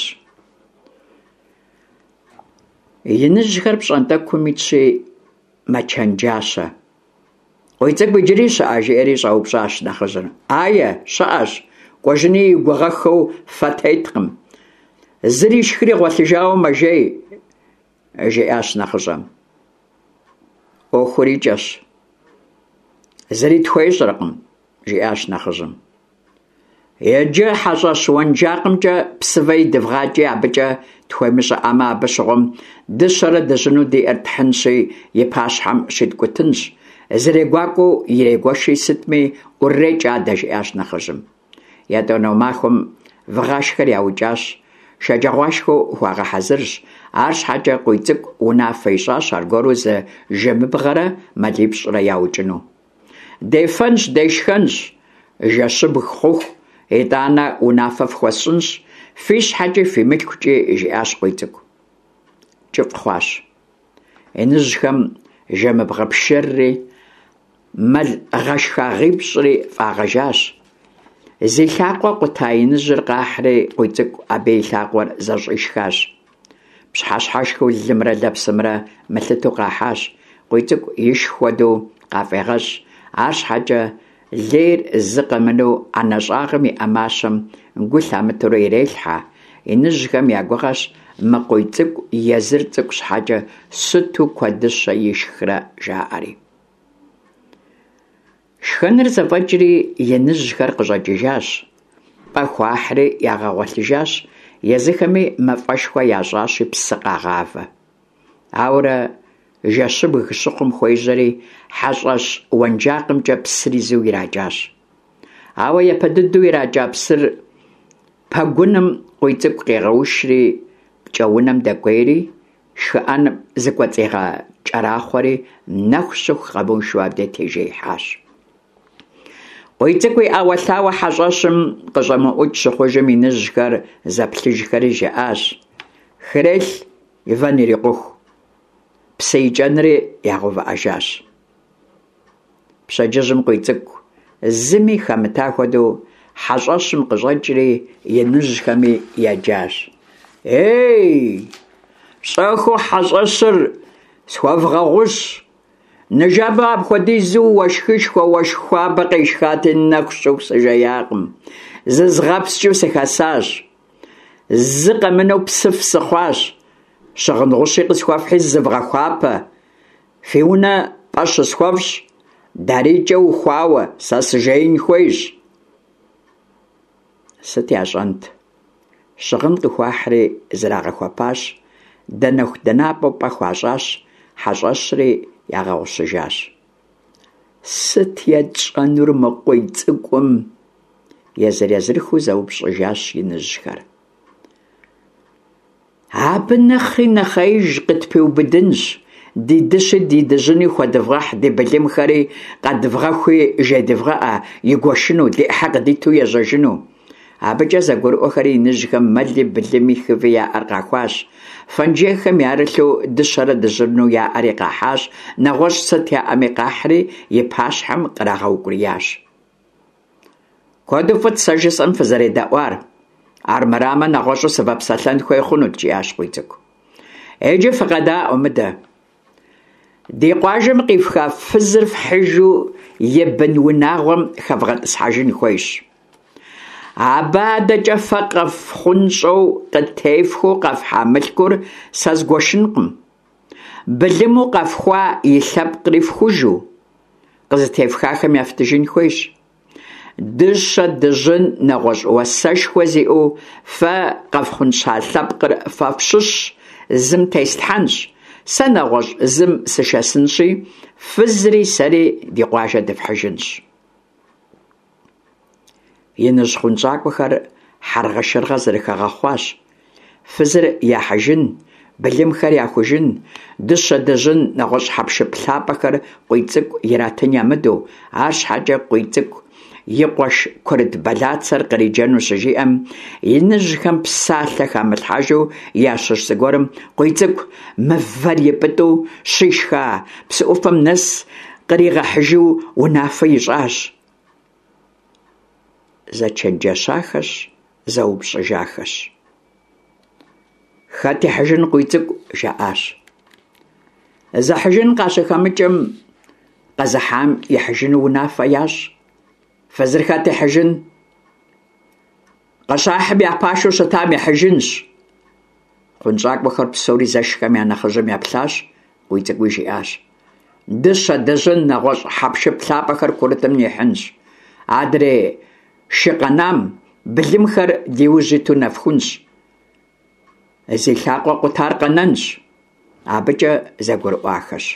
Иныжьхэр пщӏантӏэкум итщи мэчэнджащэ. «Къуий цӏыкӏу иджыри щыӏэ?» жиӏэри щӏэупщӏащ нэхъыжьыр. «Айе, щыӏэщ. Кӏуэжыни и гугъэхэу фэ теткъым. Зыри ишхри гъуэлъыжауэ мэжей», жиӏащ нэхъыжьым. «ӏуэхур икӏэщ. Зыри тхуещӏыркъым», жиӏащ нэхъыжьым. «Еджэ хьэщӏэщ уэнджакъымкӏэ псывэ идывгъакӏи, абыкӏэ тхуемыщӏыӏэмэ, абы щыгъуэм дыщэрэ дыщӏыну диӏэр тхьынщи, и пащхьэм щиткӏутынщ. Зырегуакӏуэу ирегуэши сытми, ӏуррей кӏадэ», жиӏащ нэхъыжьым. Ятӏонэу махуэм выгъашхэр яукӏащ, шэджагъуашхэу хуагъэхьэзырщ. Ар щхьэкӏэ къуий цӏыкӏу унафэ ищӏащ, аргуэру зы жэмыбгъэрэ мэлипщӏрэ яукӏыну. «Дефэнщ, дешхэнщ, жэщыбг хъуху, итӏанэ унафэ фхуэсщӏынщ. Фи щхьэкӏи фимылъкукӏи», жиӏащ къуий цӏыкӏу. КӀыфӀ хъуащ. Иныжьхэм жэмыбгъэ пшэрри, мэл гъэшхагъипщӏри фӏагъэжащ. Зи лъакъуэ къута иныжьыр къахьри, къуий цӏыкӏу абы и лъакъуэр зэщӏишхащ. Пщхьэщхьэшхыу лымрэ лэпсымрэ мылъыту къахьащ. Къуий цӏыкӏу ишх хуэдэу къафӏегъэщ. Ар щхьэкӏэ лейр зы къэмыну ӏэнэщӏагъым и ӏэмащэм гу лъамытурэ ирелъхьэ. Иныжьхэм я гугъэщ мы къуий цӏыкӏу езыр цӏыкӏу щхьэкӏэ сыту куэдыщэ ишхрэ жаӏэри. Шхыныр зэфӏэкӏри иныжьхэр къыщӏэкӏыжащ. Пӏэ хуахьри ягъэгъуэлъыжащ. Езыхэми мафӏэшхуэ ящӏащи псы къагъавэ. Ауэрэ жэщыбг щыхъум хуежьэри хьэщӏэщ уэнджакъымкӏэ псыр изу ираджащ. Ауэ япэ дыдэу иракӏа псыр пэгуным къуий цӏыкӏу къегъэушри пкӏэунэм дэкӏуейри, шхыӏэным зыкӏуэцӏигъэ кӏэрахъуэри нэху щыху къэмыушэу абдей тежеихьащ. Къуий цӏыкӏу и ӏэуэлъауэ хьэщӏэщым къыщӏэмыӏукӏ щыхъужым иныжьхэр зэплъыжхэри жаӏащ. Хырелъ ивэн ирикъуху, псы икӏэнри ягъэувыӏэжащ. Пщэдджыжьым къуий цӏыкӏу зыми хэмыта хуэдэу хьэщӏэщым къыщӏэкӏри иныжьхэми еджащ. «Ей, щӏэхыу хьэщӏэщыр схуэвгъэгъущ. Ныжэбэ апхуэдизу уэшхышхуэ, уэшх хуабэ къешхати нэху щыху сыжеякъым. Зызгъэпскӏыу сыхэсащ. Зы къэмынэу псыф сыхъуащ. Щыгъын къысхуэфхьи зывгъэхуапэ. Фи унэ пӏэ щысхуэфщ. Дарийкӏэ ухуауэ, сэ сыжеин хуейщ». Сыт ящӏэнт? щыгъын къыхуахьри зрагъэхуэпащ, дэнэху дэнапӏэу хуащӏащ, хьэщӏэщри ягъэгъущыжащ. «Сыт етщӏэнур мы къуей цӏыкӏум?» езыр-езырхыу зэупщӏыжащ иныжьхэр. «Абы нэхъри нэхъеиж къытпеубыдынщ. Ди дыщи ди дыжьыни хуэдывгъэхь, ди былымхэри къэдывгъэхуи жедывгъэӏэ, и гуэшыну, ди ӏыхьэ къыдиту ежьэжыну». Абыкӏэ зэгурыӏуэхэри иныжьхэм мэли былыми хыви яӏэр къахуащ. Фэнджейхэм ярылъу дыщэрэ дыжьыну яӏэри къахьащ. Нэгъуэщӏ сыт яӏэми къахьри и пащхьэм кърагъэукӏуриящ. «Куэду фӏыт сэ жысӏэм фызэредэӏуар. Армырамэ нэгъуэщӏу сывэпсэлъэн хуей хъунут», – жиӏащ къуий цӏыкӏу. «Еджэ фыкъэдаӏуэ мыдэ. Ди къуажэм къифха фызыр фхьыжу и бын унагъуэм хэвгъэтӏысхьэжын хуейщ. Абы адэкӏэ фэ къэфхъунщӏэу къытефхыу къэфхьа мылъкур сэ згуэшынкъым. Былыму къэфхуа и лъэпкъ кърифхужу къызытефхахэм яфтыжын хуейщ. Дыщэ дыжьын нэгъуэщӏ уэсэшхуэ зиӏэу фэ къэфхъунща лъэпкъыр фэфщыщ, зым тестхьэнщ. Сэ нэгъуэщӏ зым сыщэсынщи, фызри сэри ди къуажэ дыфхьыжынщ». Иныжь хъунщӏакӏуэхэр хьэргъэшыргъэ зэрыхэгъэхъуащ. Фызыр яхьыжын, былымхэр яхужын, дыщэ дыжьын нэгъуэщӏ хьэпшып лъапӏэхэр къуий цӏыкӏу иратын ямыдэу, арщхьэкӏэ къуий цӏыкӏу и къуэш курыт бэлацэр къриджэну щыжиӏэм, иныжьхэм псалъэ хамылъхьэжу ящыщ зыгуэрым «Къуий цӏыкӏу, мывэр ипӏытӏу щишха, псы ӏуфэм нэс къригъэхьыжу унафэ ищӏащ». Зэчэнджэщахэщ, зэупщӏыжахэщ. «Хэт ихьыжын къуий цӏыкӏу?» – жаӏащ. Зэхьыжын къащыхэмыкӏым, къэзыхьам ихьыжыну унафэ ящӏ. Фызыр хэт ихьыжын? Къэщахьым я пашэу щытам ихьыжынщ. Хъунщӏакӏуэхэр псори зэшхэм я нэхъыжьым яплъащ, къуий цӏыкӏуи жиӏащ. Дыщэ дыжьын нэгъуэщӏ хьэпшып лъапӏэхэр курытым ихьынщ. Адрей шы къэнам былымхэр ди ужь иту нэфхунщ. Зи лъакъуэ къутар къэнэнщ. Абыкӏэ зэгурыӏуахэщ.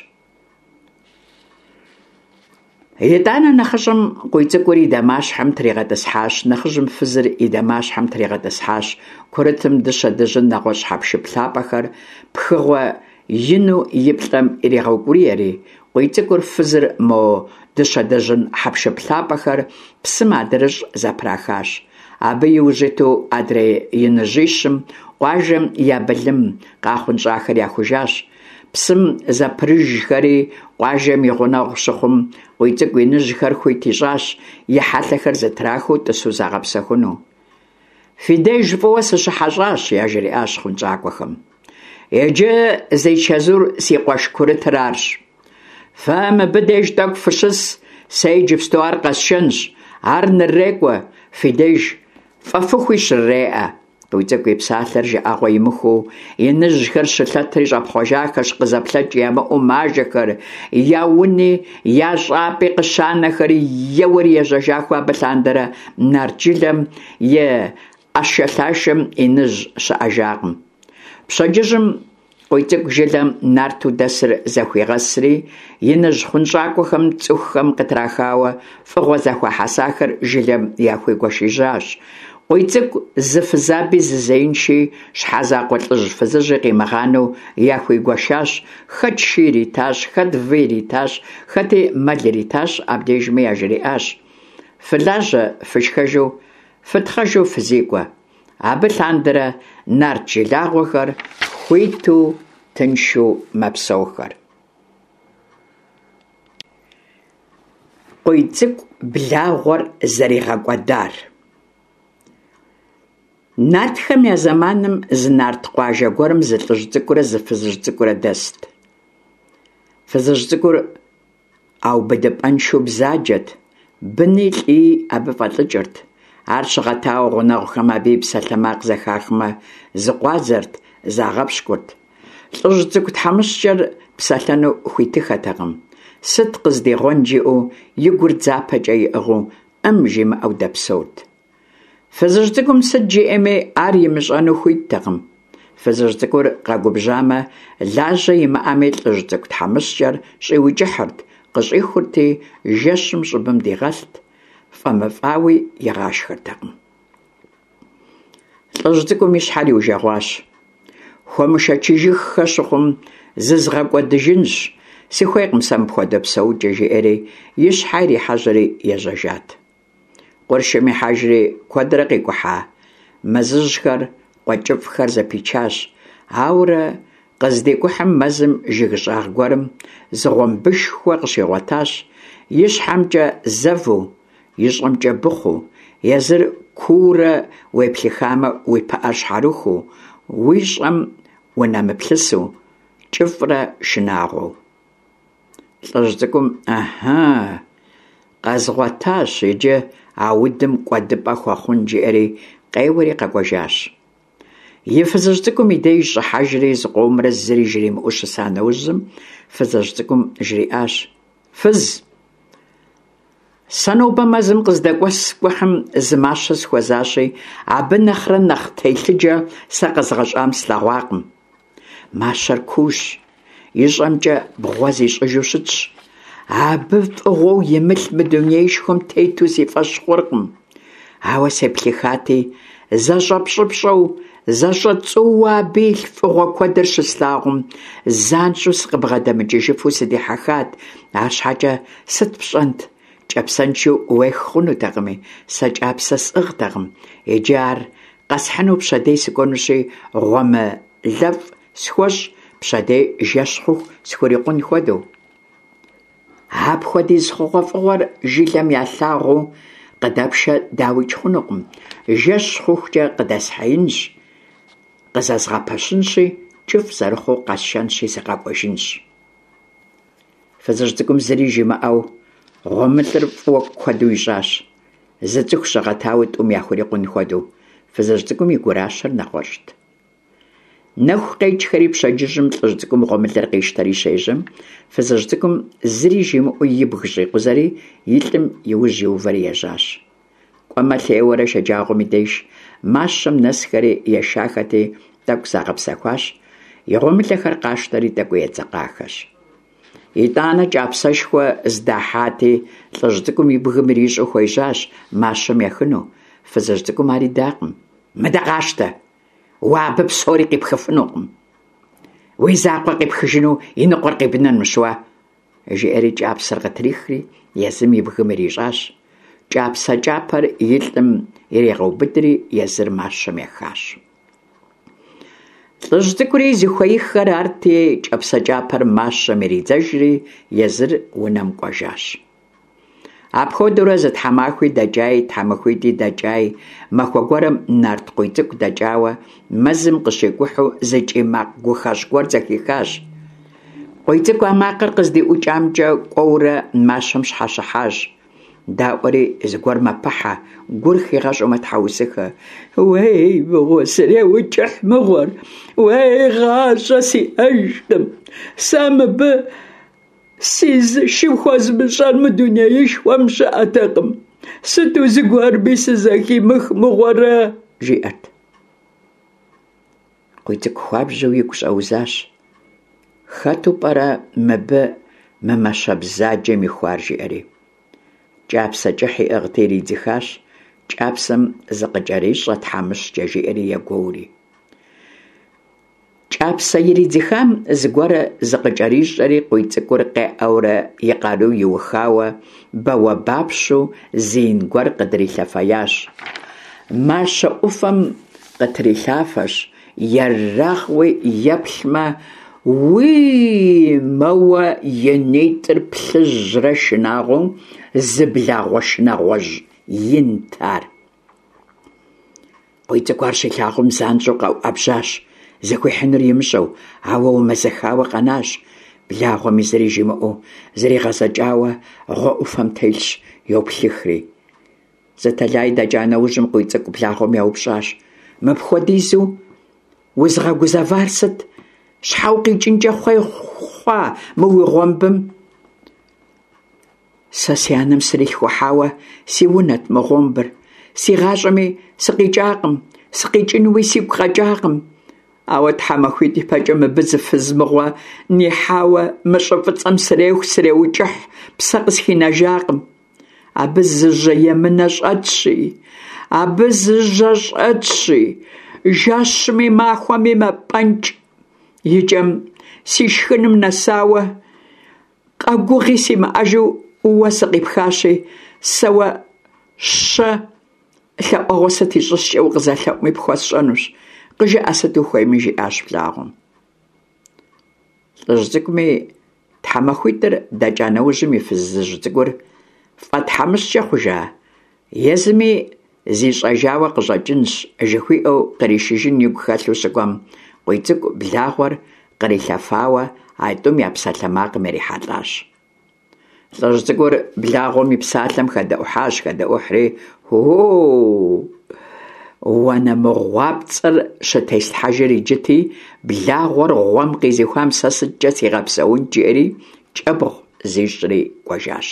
ИтӀанэ нэхъыщӀым къуий цӀыкӀур и дамащхьэм тригъэтӀысхьащ, нэхъыжьым фызыр и дамащхьэм тригъэтӀысхьащ. Курытым дыщэ дыжьын нэгъуэщӀ хьэпшып лъапӀэхэр пхыгъуэ ину и плӀэм иригъэукӀуриери, къуий цӀыкӀур фызыр мо дыщэ дыжьын хьэпшып лъапӀэхэр псым адырыщӀ зэпрахащ. Абы иужьиту адрей иныжьищым къуажэм я былым къахъунщӀахэр яхужащ. Псым зэпрыжхэри къуажэм и гъунэгъу щыхъум, къуий цӀыкӀу иныжьхэр хуит ищӀащ и хьэлъэхэр зэтрахыу тӀысу загъэпсэхуну. «Фи деж фӀыуэ сыщыхьэщӀащ», – яжриӀащ хъунщӀакӀуэхэм. «Еджэ зечэзур си къуэш курытыр арщ. Фэ мыбы деж тӀэкӀу фыщыс, сэ иджыпсту ар къэсшэнщ. Ар ныррекӀуэ, фи деж фӀэфыхуи щырреӀэ». Къуий цӀыкӀу и псалъэр жыӀэгъуэ имыхуу, иныжьхэр щылъэтри щӀэпхъуэжахэщ, къызэплъэкӀ ямыӀэу мажэхэр, я уни, я щӀапӀи къыщанэхэри еуэри ежьэжахуэ абы лъандэрэ Нарджылэм е Ӏэшэлъашэм иныжь щыӀэжакъым. Пщэдджыжьым къуий цӀыкӀу жылэм нарту дэсыр зэхуигъэсри, иныжь хъунщӀакӀуэхэм цӀыхухэм къытрахауэ фӀыгъуэ зэхуахьэсахэр жылэм яхуегуэшыжащ. Къуий цӀыкӀу зы фызаби зызеинши, щхьэ закъуэ лӀыжь фызыжьи къимыгъанэу яхуегуэшащ. Хэт шы иритащ, хэт вы иритащ, хэти мэл иритащ, абдежми яжриӀащ. «Фылажьэ, фышхэжу, фытхъэжу фызекӀуэ». Абы лъандэрэ нарт жылагъуэхэр хуиту тыншу мэпсэухэр. Къуий цӀыкӀу благъуэр зэригъэкӀуэдар. Нартхэм я зэманым зы нарт къуажэ гуэрым зы лӀыжь цӀыкӀурэ зы фызыжь цӀыкӀурэ дэст. Фызыжь цӀыкӀур аубыдыпӀэншэу бзаджэт, быни лӀи абы фӀэлӀыкӀырт. Ар щыгъэтауэ гъунэгъухэм абы и псалъэмакъ зэхахмэ, зыкъуадзэрт, загъэпщкӀурт. ЛӀыжь цӀыкӀу тхьэмыщкӀэр псэлъэну хуитыхэтэкъым. Сыт къыздегъуэн жиӀэу и гур дзапэкӀэ иӀыгъыу Ӏэм жимыӀэу дэпсэурт. Фызыжь цӀыкӀум сыт жиӀэми ар имыщӀэну хуиттэкъым. Фызыжь цӀыкӀур къэгубжьамэ, лажьэ имыӀэми лӀыжь цӀыкӀу тхьэмыщкӀэр щӀиукӀыхьырт, къыщӀихурти жэщым щӀыбым дигъэлът, фӀэмыфӀауи игъашхыртэкъым. ЛӀыжь цӀыкӀум и щхьэр иужэгъуащ. «Хуэмышэчыжыххэ щыхъум, зызгъэкӀуэдыжынщ, сыхуейкъым сэ мыпхуэдэ псэукӀэ», жиӀэри и щхьэр ирихьэжьэри ежьэжат. Къуршым ихьэжри куэдрэ къикӀухьа. Мэзыжьхэр, къуэкӀыфӀхэр зэпичащ, ауэрэ къыздекӀухьым мэзым жыг щӀагъ гуэрым зыгъуэмбышхуэ къыщигъуэтащ, и щхьэмкӀэ зэву, и щӀэмкӀэ быхъуу, езыр куурэ уеплъыхамэ уи пыӀэр щхьэрыхуу, уи щӀэм унэмыплъысу, кӀыфӀрэ шынагъуэу. ЛӀыжь цӀыкӀум къэзгъуэтащ иджы а удым кӀуэдыпӀэ хуэхъун, жиӀэри къеуэри къэкӀуэжащ. И фызыжь цӀыкӀум и деж щӀыхьэжри зыкъомрэ зыри жримыӀэу щыса нэужьым, фызыжь цӀыкӀум жриӀащ: «Фыз, сэ нобэ мэзым къыздэкӀуэс кӀухьым зы мащэ схуэзащи, абы нэхърэ нэхъ телъыджэ сэ къэзгъэщӀам слъэгъуакъым. Мащэр куущ, и щӀэмкӀэ бгъуэ зищӀыжу щытщ. Абы фӀыгъуэу имылъ мы дунейшхуэм тету си фӀэщ хъуркъым. Ауэ сеплъыхати, зэщӀэпщӀыпщӀэу, зэщӀэцӀууэ абы илъ фӀыгъуэ куэдыр щыслъагъум, занщӀэу сыкъыбгъэдэмыкӀыжыфу сыдихьэхат. АрщхьэкӀэ сыт пщӀэнт? КӀэпсэншэу уех хъунутэкъыми, сэ кӀапсэ сӀыгътэкъым. Иджы ар къэсхьыну пщэдей сыкӀуэнущи, гъуэмылэфӀ схуэщӀ, пщэдей жэщ хъуху схурикъун хуэдэу. Апхуэдиз хъугъуэфӀыгъуэр жылэм ялъагъуу къыдэпшэ дауи хъунукъым. Жэщ хъухукӀэ къыдэсхьеинщ, къызэзгъэпэщынщи, кӀыфӀ зэрыхъуу къэсшэнщи, сыкъэкӀуэжынщ». Фызыжь цӀыкӀум зыри жимыӀэу, гъуэмылъыр фӀыуэ куэду ищӀащ. Зы цӀыху щыгъэтауи тӀум яхурикъун хуэдэу. Фызыжь цӀыкӀум и гуращэр нэгъуэщӀт. Нэху къекӀхэри пщэдджыжьым лӀыжь цӀыкӀум гъуэмылъыр къищтэри щежьэм, фызыжь цӀыкӀум зыри жимыӀэу ибг щӀикъузэри и лӀым иужь иувэри ежьащ. Кӏуэмэ лъеуэрэ шэджагъуэм и деж мащэм нэсхэри ешахэти тӀэкӀу загъэпсэхуащ. И гъуэмылъэхэр къащтэри тӀэкӀу едзэкъахэщ. ИтӀанэ кӀапсэшхуэ здахьати, лӀыжь цӀыкӀум и бгым ирищӀу хуежьащ мащэм ехыну. Фызыжь цӀыкӀум ар идакъым: «Мыдэ къащтэ! Уэ абы псори къипхыфынукъым. Уи закъуэ къипхыжыну и ныкъуэр къибынэнущ уэ», жиӀэри кӀапсэр къытрихри езым и бгым ирищӀащ. КӀапсэ кӀапэр и лӀым ирегъэубыдри езыр мащэм ехащ. ЛӀыжь цӀыкӀури зыхуеиххэр арти, кӀапсэ кӀапэр мащэм иридзэжри езыр унэм кӀуэжащ. Апхуэдэурэ зы тхьэмахуи дэкӀай, тхьэмахуитӀи дэкӀай, махуэ гуэрым нарт къуй цӀыкӀу дэкӀауэ, мэзым къыщекӀухьу зы кӀий макъ гухэщӀ гуэр зэхихащ. Къуй цӀыкӀу а макъыр къыздиӀукӀамкӀэ кӀуэурэ мащэм щхьэщыхьащ. ДаӀуэри зыгуэр мэпыхьэ, гур хигъэщӀу мэтхьэусыхэ: «Уей, мыгъуэ, среукӀыхь мыгъуэр! Уей, гъащӀэ сиӀэжкъым! Сэ мыбы си зыщым хуэзмыщӀэр мы дунеишхуэм щыӀэтэкъым. Сыту зыгуэрми сызэхимых мыгъуэрэ!» жиӀэрт. Къуй цӀыкӀу хуабжьэу игу щӀэузащ. Хэту пӀэрэ мыбы мы мэщэбзаджэм ихуар, жиӀэри. КӀапсэ кӀыхь иӀыгъти иридзыхащ. КӀапсэм зыкъыкӀэрищӀэ тхьэмыщкӀэ, жиӀэри егуэури. КӀапсэ иридзыхам зыгуэр зыкъыкӀэрищӀэри, къуй цӀыкӀур къеӀэурэ и къару иухауэ, бауэбапщу зин гуэр къыдрилъэфеящ. Мащэ Ӏуфэм къытрилъафэщ. Ерагъуи еплъмэ, уи мэуэ и нитӀыр плъыжьрэ шынагъуэу зы благъуэ шынагъуэжь инт ар. Къуй цӀыкӀу ар щилъагъум занщӀэу къэӀуӀэбжьащ, зэхуихьынур имыщӀэу, ауэ умэзэхауэ къэнащ. Благъуэми зыри жимыӀэу, зригъэзэкӀауэ гъуэ Ӏуфэм телъщ, йоплъыхри. Зытэлай дэкӀа нэужьым Къуй цӀыкӀу благъуэм яупщӀащ: «Мыпхуэдизу узгъэгузэвар сыт? Щхьэ укъикӀынкӀэ хъуа мы уи гъуэмбым?» «Сэ си анэм срилъхуэхьауэ си унэт мы гъуэмбыр. си гъащӀэми сыкъикӀакъым, сыкъикӀынуи сигу къэкӀакъым. Ауэ тхьэмахуитӀ ипэкӀэ мыбы зы фыз мыгъуэ нихьауэ мы щӀы фӀыцӀэм среху среукӀыхь псэ къысхинэжакъым. Абы зы емынэ щӀэтщи, абы зы щӀэтщи, жэщми махуэми мэпӀэнкӀ. Икӏэм си шхыным нэсауэ къэгугъи симыӀэжу Ӏууэ сыкъипхащи, сэ уэ щэ лъэӀуэгъуэ сыт ищӀыскӀэ укъызэлъэӀуми пхуэсщӀэнущ. КъыжыӀэ сыт ухуейми, жиӀащ благъуэм. ЛӀыжь цӀыкӀуми тхьэмахуитӀыр дэкӀа нэужьым и фыз цӀыкӀур фӀэтхьэмыщкӀэ хъужа, езыми зищӀэжауэ къыщӀэкӀынщ жыхуиӀэу къришыжын игу хэлъу щыкӀуэм, къуй цӀыкӀу благъуэр кърилъэфауэ а тӀум я псалъэмакъым ирихьэлӀащ. ЛӀыжь цӀыкӀур благъуэм и псалъэм хэдэӀухьащ, хэдэӀухьри уанэмыгъуапцӀэр щытеслъхьэжыр иджыти, благъуэр гъуэм къизихуам сэ сыткӀэ сигъэпсэун жиӀэри кӀэбгъу зищӀри кӀуэжащ.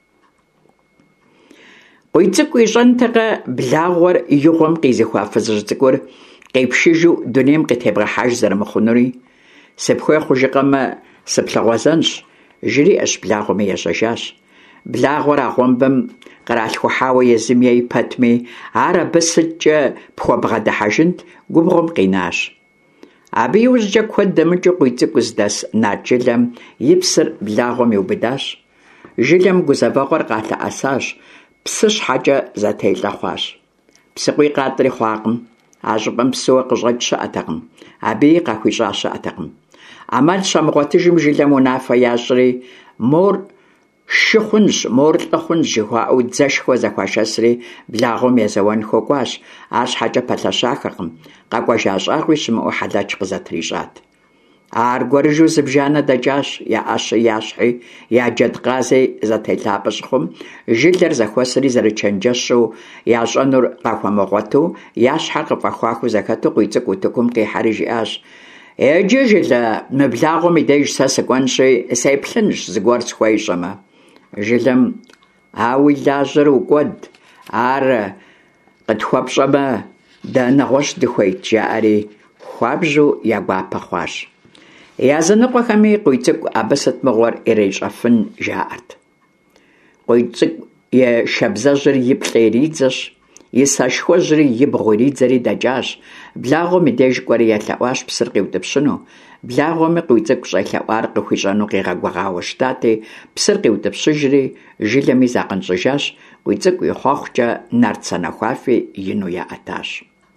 Къуй цӀыкӀу ищӀэнтэкъэ благъуэр и гъуэм къизихуа фызыжь цӀыкӀур къепшыжу дунейм къытебгъэхьэж зэрымыхъунури, сыпхуей хъужыкъэмэ сыплъэгъуэзэнщ, жриӀэщ благъуэми ещӀэжащ. Благъуэр а гъуэмбым къралъхухьауэ езым ей пэтми, ар абы сыткӀэ пхуэбгъэдыхьэжынт, губгъуэм къинащ. Абы иужькӀэ куэд дэмыкӀыу къуй цӀыкӀу здэс Нат жылэм и псыр благъуэм иубыдащ. Жылэм гузэвэгъуэр къалъэӀэсащ, псы щхьэкӀэ зэтелӀэ хъуащ. Псыкъуий къатӀри хъуакъым, а щӀыпӀэм псыуэ къыщӀэкӀ щыӀэтэкъым, абыи къахуищӀа щыӀэтэкъым. Ӏэмал щамыгъуэтыжым жылэм унафэ ящӀри, мор шы хъунщ, мор лӀы хъунщ жыхуаӀэу дзэшхуэ зэхуашэсри благъуэм езэуэн хуэкӀуащ, арщхьэкӀэ пэлъэщахэркъым, къэкӀуэжа щӀагъуи щымыӀэу хьэлэч къызэтрищӀат. Аргуэрыжу зыбжанэ дэкӀащ, я Ӏэщи ящхьи, я джэдкъазей зэтелъапӀэ щыхъум, жылэр зэхуэсри зэрычэнджэщу ящӀэнур къахуэмыгъуэту, я щхьэр къыфӀэхуахыу зэхэту къуй цӀыкӀу утыкум къихьэри жиӀащ: «Еджэ жылэ, мы благъуэм и деж сэ сыкӀуэнщи, сеплъынщ, зыгуэр схуещӀэмэ». Жылэм: «Уи лажьэр укӀуэд, ар къытхуэпщӀэмэ, дэнэгъуэщ дыхуейт», – жаӀэри хуабжьу я гуапэ хъуащ. Языныкъуэхэми къуй цӀыкӀу абы сыт мыгъуэр ирещӀэфын жаӀэрт. Къуй цӀыкӀу и шабзэжьыр и плӀэ иридзэщ, и сэшхуэжьри и бгъу иридзэри дэкӀащ. Благъуэм и деж кӀуэри елъэӀуащ псыр къиутӀыпщыну. Благъуэми къуй цӀыкӀу щӀелъэӀуар къыхуищӀэну къигъэгуэгъауэ щытати, псыр къиутӀыпщыжри, жылэми закъынщӀыжащ, къуй цӀыкӀу и хъуэхъукӀэ нарт сэнэхуафи ину яӀэтащ.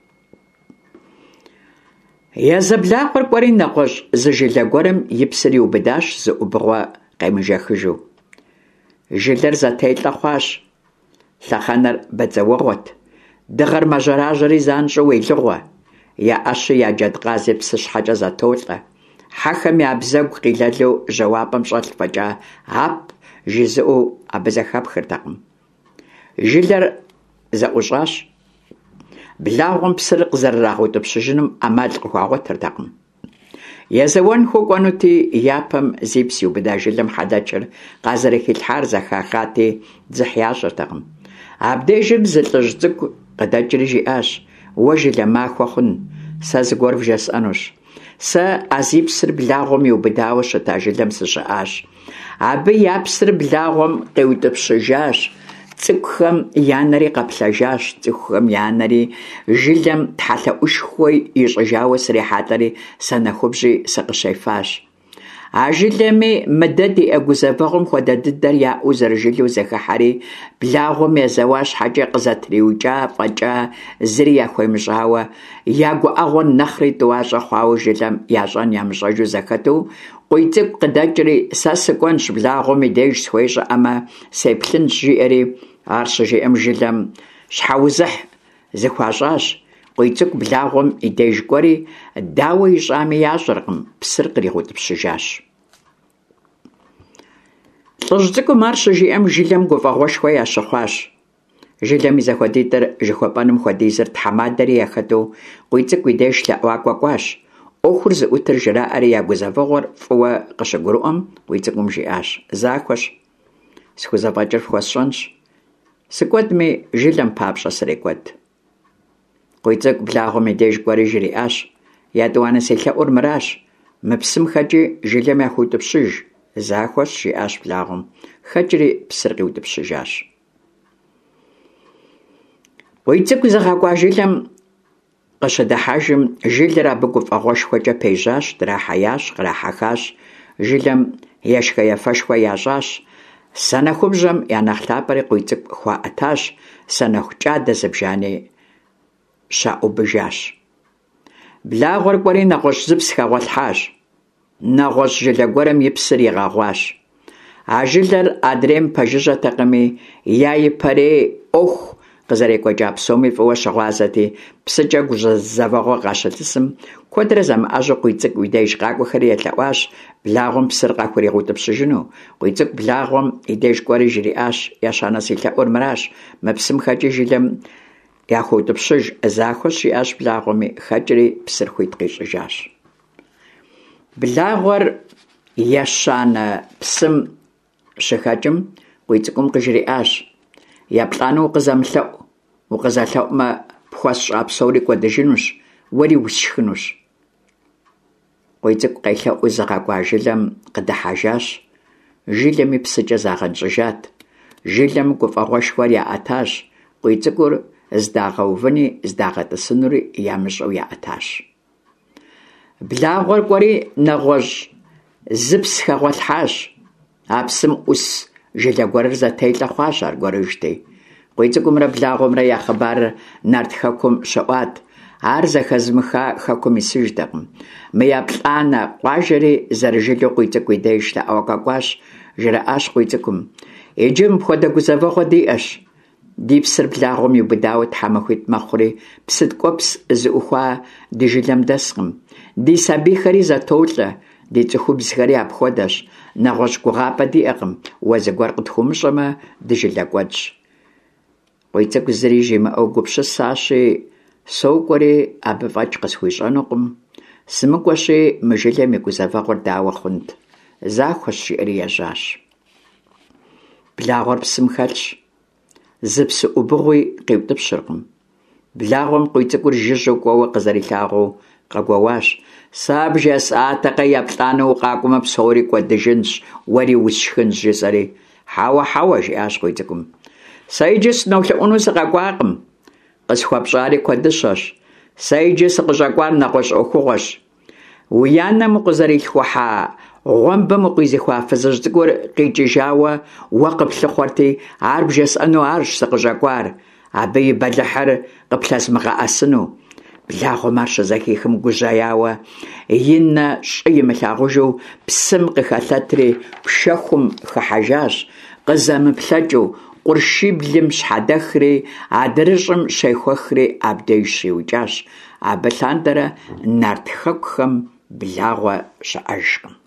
Езы-благъуэр кӀуэри нэгъуэщӀ зы жылэ гуэрым и псыр иубыдащ зыӀубгъуэ къемыжэхыжу. Жылэр зэтелӀэ хъуащ, лъэхъэнэр бадзэуэгъуэт, дыгъэр мэжьэражьэри занщӀэу уелыгъуэ, я Ӏэщи я джэдкъази псы щхьэкӀэ зэтолӀэ. Хьэхэм я бзэгу къилэлу жэуапым щӀэлъ фӀэкӀа «ап» жызыӀэу абы зэхэпхыртэкъым. Жылэр зэӀущӀащ. Благъуэм псыр къызэрырагъэутӀыпщыжыным Ӏэмал къыхуагъуэтыртэкъым. Езэуэн хуэкӀуэнути, япэм зи пс иубыда жылэм хьэлэчыр къазэрыхилъхьар зэхахати, дзыхь ящӀыртэкъым. Абдежым зы лӀыжь цӀыкӀу къыдэкӀри жиӀащ: «Уэ жылэ махуэ хъун, сэ зыгуэр вжесӀэнущ». Сэ а зи псыр благъуэм иубыдауэ щыта жылэм сыщыӀащ. Абы я псыр благъуэм къиутӀыпщыжащ. ЦӀыкӀухэм я нэри къэплъэжащ, цӀыхухэм я нэри жылэм тхьэлъэӀушхуэ ищӀыжауэ срихьэлӀэри, сэнэхубжьи сыкъыщефащ. А жылэми мыдэ диӀэ гузэвэгъуэм хуэдэ дыдэр яӀэу зэрыжылу зэхыхьэри, благъуэм езэуа щхьэкӀэ къызэтриукӀа фӀэкӀа, зыри яхуемыщӀауэ, я гуӀэгъуэр нэхъри тӀуащӀэ хъуауэ жылэм ящӀэн ямыщӀэжу зэхэту, къуй цӀыкӀу къыдэкӀри «Сэ сыкӀуэнщ, благъуэм и деж схуещӀыӀэмэ, сеплъынщ», – жиӀэри, ар щыжиӀэм жылэм щхьэузыхь зыхуащӀащ. Къуй цӀыкӀу благъуэм и деж кӀуэри, дауэ ищӀами ящӀыркъым, псыр къригъутӀыпщыжащ. ЛӀыжь цӀыкӀум ар щыжиӀэм жылэм гуфӀэгъуэшхуэ ящыхъуащ. Жылэм и зэхуэдитӀыр жыхуэпӀэным хуэдизыр тхьэмадэри яхэту, къуй цӀыкӀу и деж лъэӀуакӀуэ кӀуащ. Ӏуэхур зыӀутыр жраӀэри я гузэвэгъуэр фӀыуэ къыщыгурыӀуэм, къуй цӀыкӀум жиӀащ: «Захуэщ, схузэфӀэкӀыр фхуэсщӀэнщ, Сыкӏуэдми жылэм папщӏэ срекӏуэд. Къуийцӏыкӏу благъуэм и деж кӏуэри жриӏащ: «ятӏуанэ селъэӏур мыращ, мы псым хэкӏи жылэм яхуиутӏыпщыж», захуэщ, жиӏащ благъуэм. Хэкӏри псыр къиутӏыпщыжащ. Къуийцӏыкӏу зыгъэкӏуа жылэм къыщыдыхьэжым, жылэр абы гуфӏэгъуэшхуэкӏэ пежьащ, трахьеящ, кърахьэхащ. Жылэм ешхэ-ефэшхуэ ящӏащ. Санэхубжьэм я нэхъ лъапӏэри къуийцӏыкӏу хуаӏэтащ, санэху кӏадэ зыбжани щаӏубыжащ. Благъуэр кӏуэри нэгъуэщӏ зыпс хэгъуэлъхьащ. Нэгъуэщӏ жылэ гуэрым и псыр игъэгъуащ. А жылэр адрейм пэжыжьэтэкъыми, я ипэрей ӏуэху къызэрекӏуэкӏа псоми фӏыуэ щыгъуазэти, псыкӏэ гущӏэзэвэгъуэ къащытысым, куэдрэ зэмыӏэщӏу къуийцӏыкӏу и деж къакӏуэхэри елъэӏуащ благъуэм псыр къахуригъутӏыпщыжыну. Къуийцӏыкӏу благъуэм и деж кӏуэри жриӏащ: «Ещанэ селъэӏур мыращ, мы псым хэкӏи жылэм яхуиутӏыпщыж», захуэщ, жиӏащ благъуэми. Хэкӏри псыр хуит къищӏыжащ. Благъуэр ещанэ псым щыхэкӏым къуийцӏыкӏум къыжриӏащ: «Еплӏанэ укъызэмылъэӏу, укъызэлъэӏумэ, пхуэсщӏа псори кӏуэдыжынущ, уэри усшхынущ». Къуийцӏыкӏу къелъэӏуу зыгъэкӏуа жылэм къыдыхьэжащ. Жылэм и псыкӏэ загъэнщӏыжат. Жылэм гуфӏэгъуэшхуэр яӏэтащ. Къуийцӏыкӏур здагъэувыни здагъэтӏысынури ямыщӏэу яӏэтащ. Благъуэр кӏуэри нэгъуэщӏ зыпс хэгъуэлъхьащ. А псым ӏус жылэ гуэрыр зэтелӏэ хъуащ аргуэрыжти. Къуийцӏыкӏумрэ благъуэмрэ я хъыбарыр Нарт хэкум щыӏуат. Ар зэхэзмыха хэкум исыжтэкъым. Мыеплӏанэ къуажэри зэрыжылу къуийцӏыкӏу и деж лъэӏуэ къэкӏуащ. Жраӏащ къуийцӏыкӏум: «Иджы мыпхуэдэ гузэвэгъуэ диӏэщ. Ди псыр благъуэм иубыдауэ тхьэмахуит мэхъури, псы ткӏуэпс зыӏухуа ди жылэм дэскъым. Ди сабийхэри зэтолӏэ, ди цӏыхубзхэри апхуэдэщ. Нэгъуэщӏ гугъапӏэ диӏэкъым. Уэ зыгуэр къытхуумыщӏэмэ, дыжылэ кӏуэдщ». Къуийцӏыкӏу зыри жимыӏэу гупщысащи: «Сокӏуэри абы фӏэкӏ къысхуищӏэнукъым. Сымыкӏуэщи, мы жылэм и гузэвэгъуэр дауэ хъунт?» Захуэщ, жиӏэри ежьащ. Благъуэр псым хэлъщ. Зы псыӏубыгъуи къиутӏыпщыркъым. Благъуэм къуийцӏыкӏур жыжьэу кӏуэуэ къызэрилъагъуу къэгуэуащ: «Сабж есӏатэкъэ, еплӏанэ укъакӏуэмэ, псори кӏуэдыжынщ, уэри усшхынщ», жысӏэри. «Хьэуэ, – жиӏащ къуийцӏыкӏум. – Сэ иджы сыноплъыӏуну сыкъэкӏуакъым. Къысхуэпщӏари куэдыщэщ. Сэ иджы сыкъыщӏэкӏуар нэгъуэщӏ ӏуэхугъуэщ. Уи анэм укъызэрилъхуэхьа гъуэмбым укъизихуа фызыжь цӏыкӏур къикӏыжауэ уэ къыплъыхъуэрти, ар бжесӏэну арщ сыкъыщӏэкӏуар, абы и бэлыхьыр къыплъэзмыгъэӏэсыну». Благъуэм ар щызэхихым гужьеяуэ, и нэ щӏы имылъагъужу псым къыхэлъэтри пшэхум хыхьэжащ. Къызэмыплъэкӏыу къуршиблым щхьэдэхри, адырыщӏым щехуэхри абдеж щиукӏащ. Абы лъандэрэ Нарт хэкухэм благъуэ щыӏэжкъым.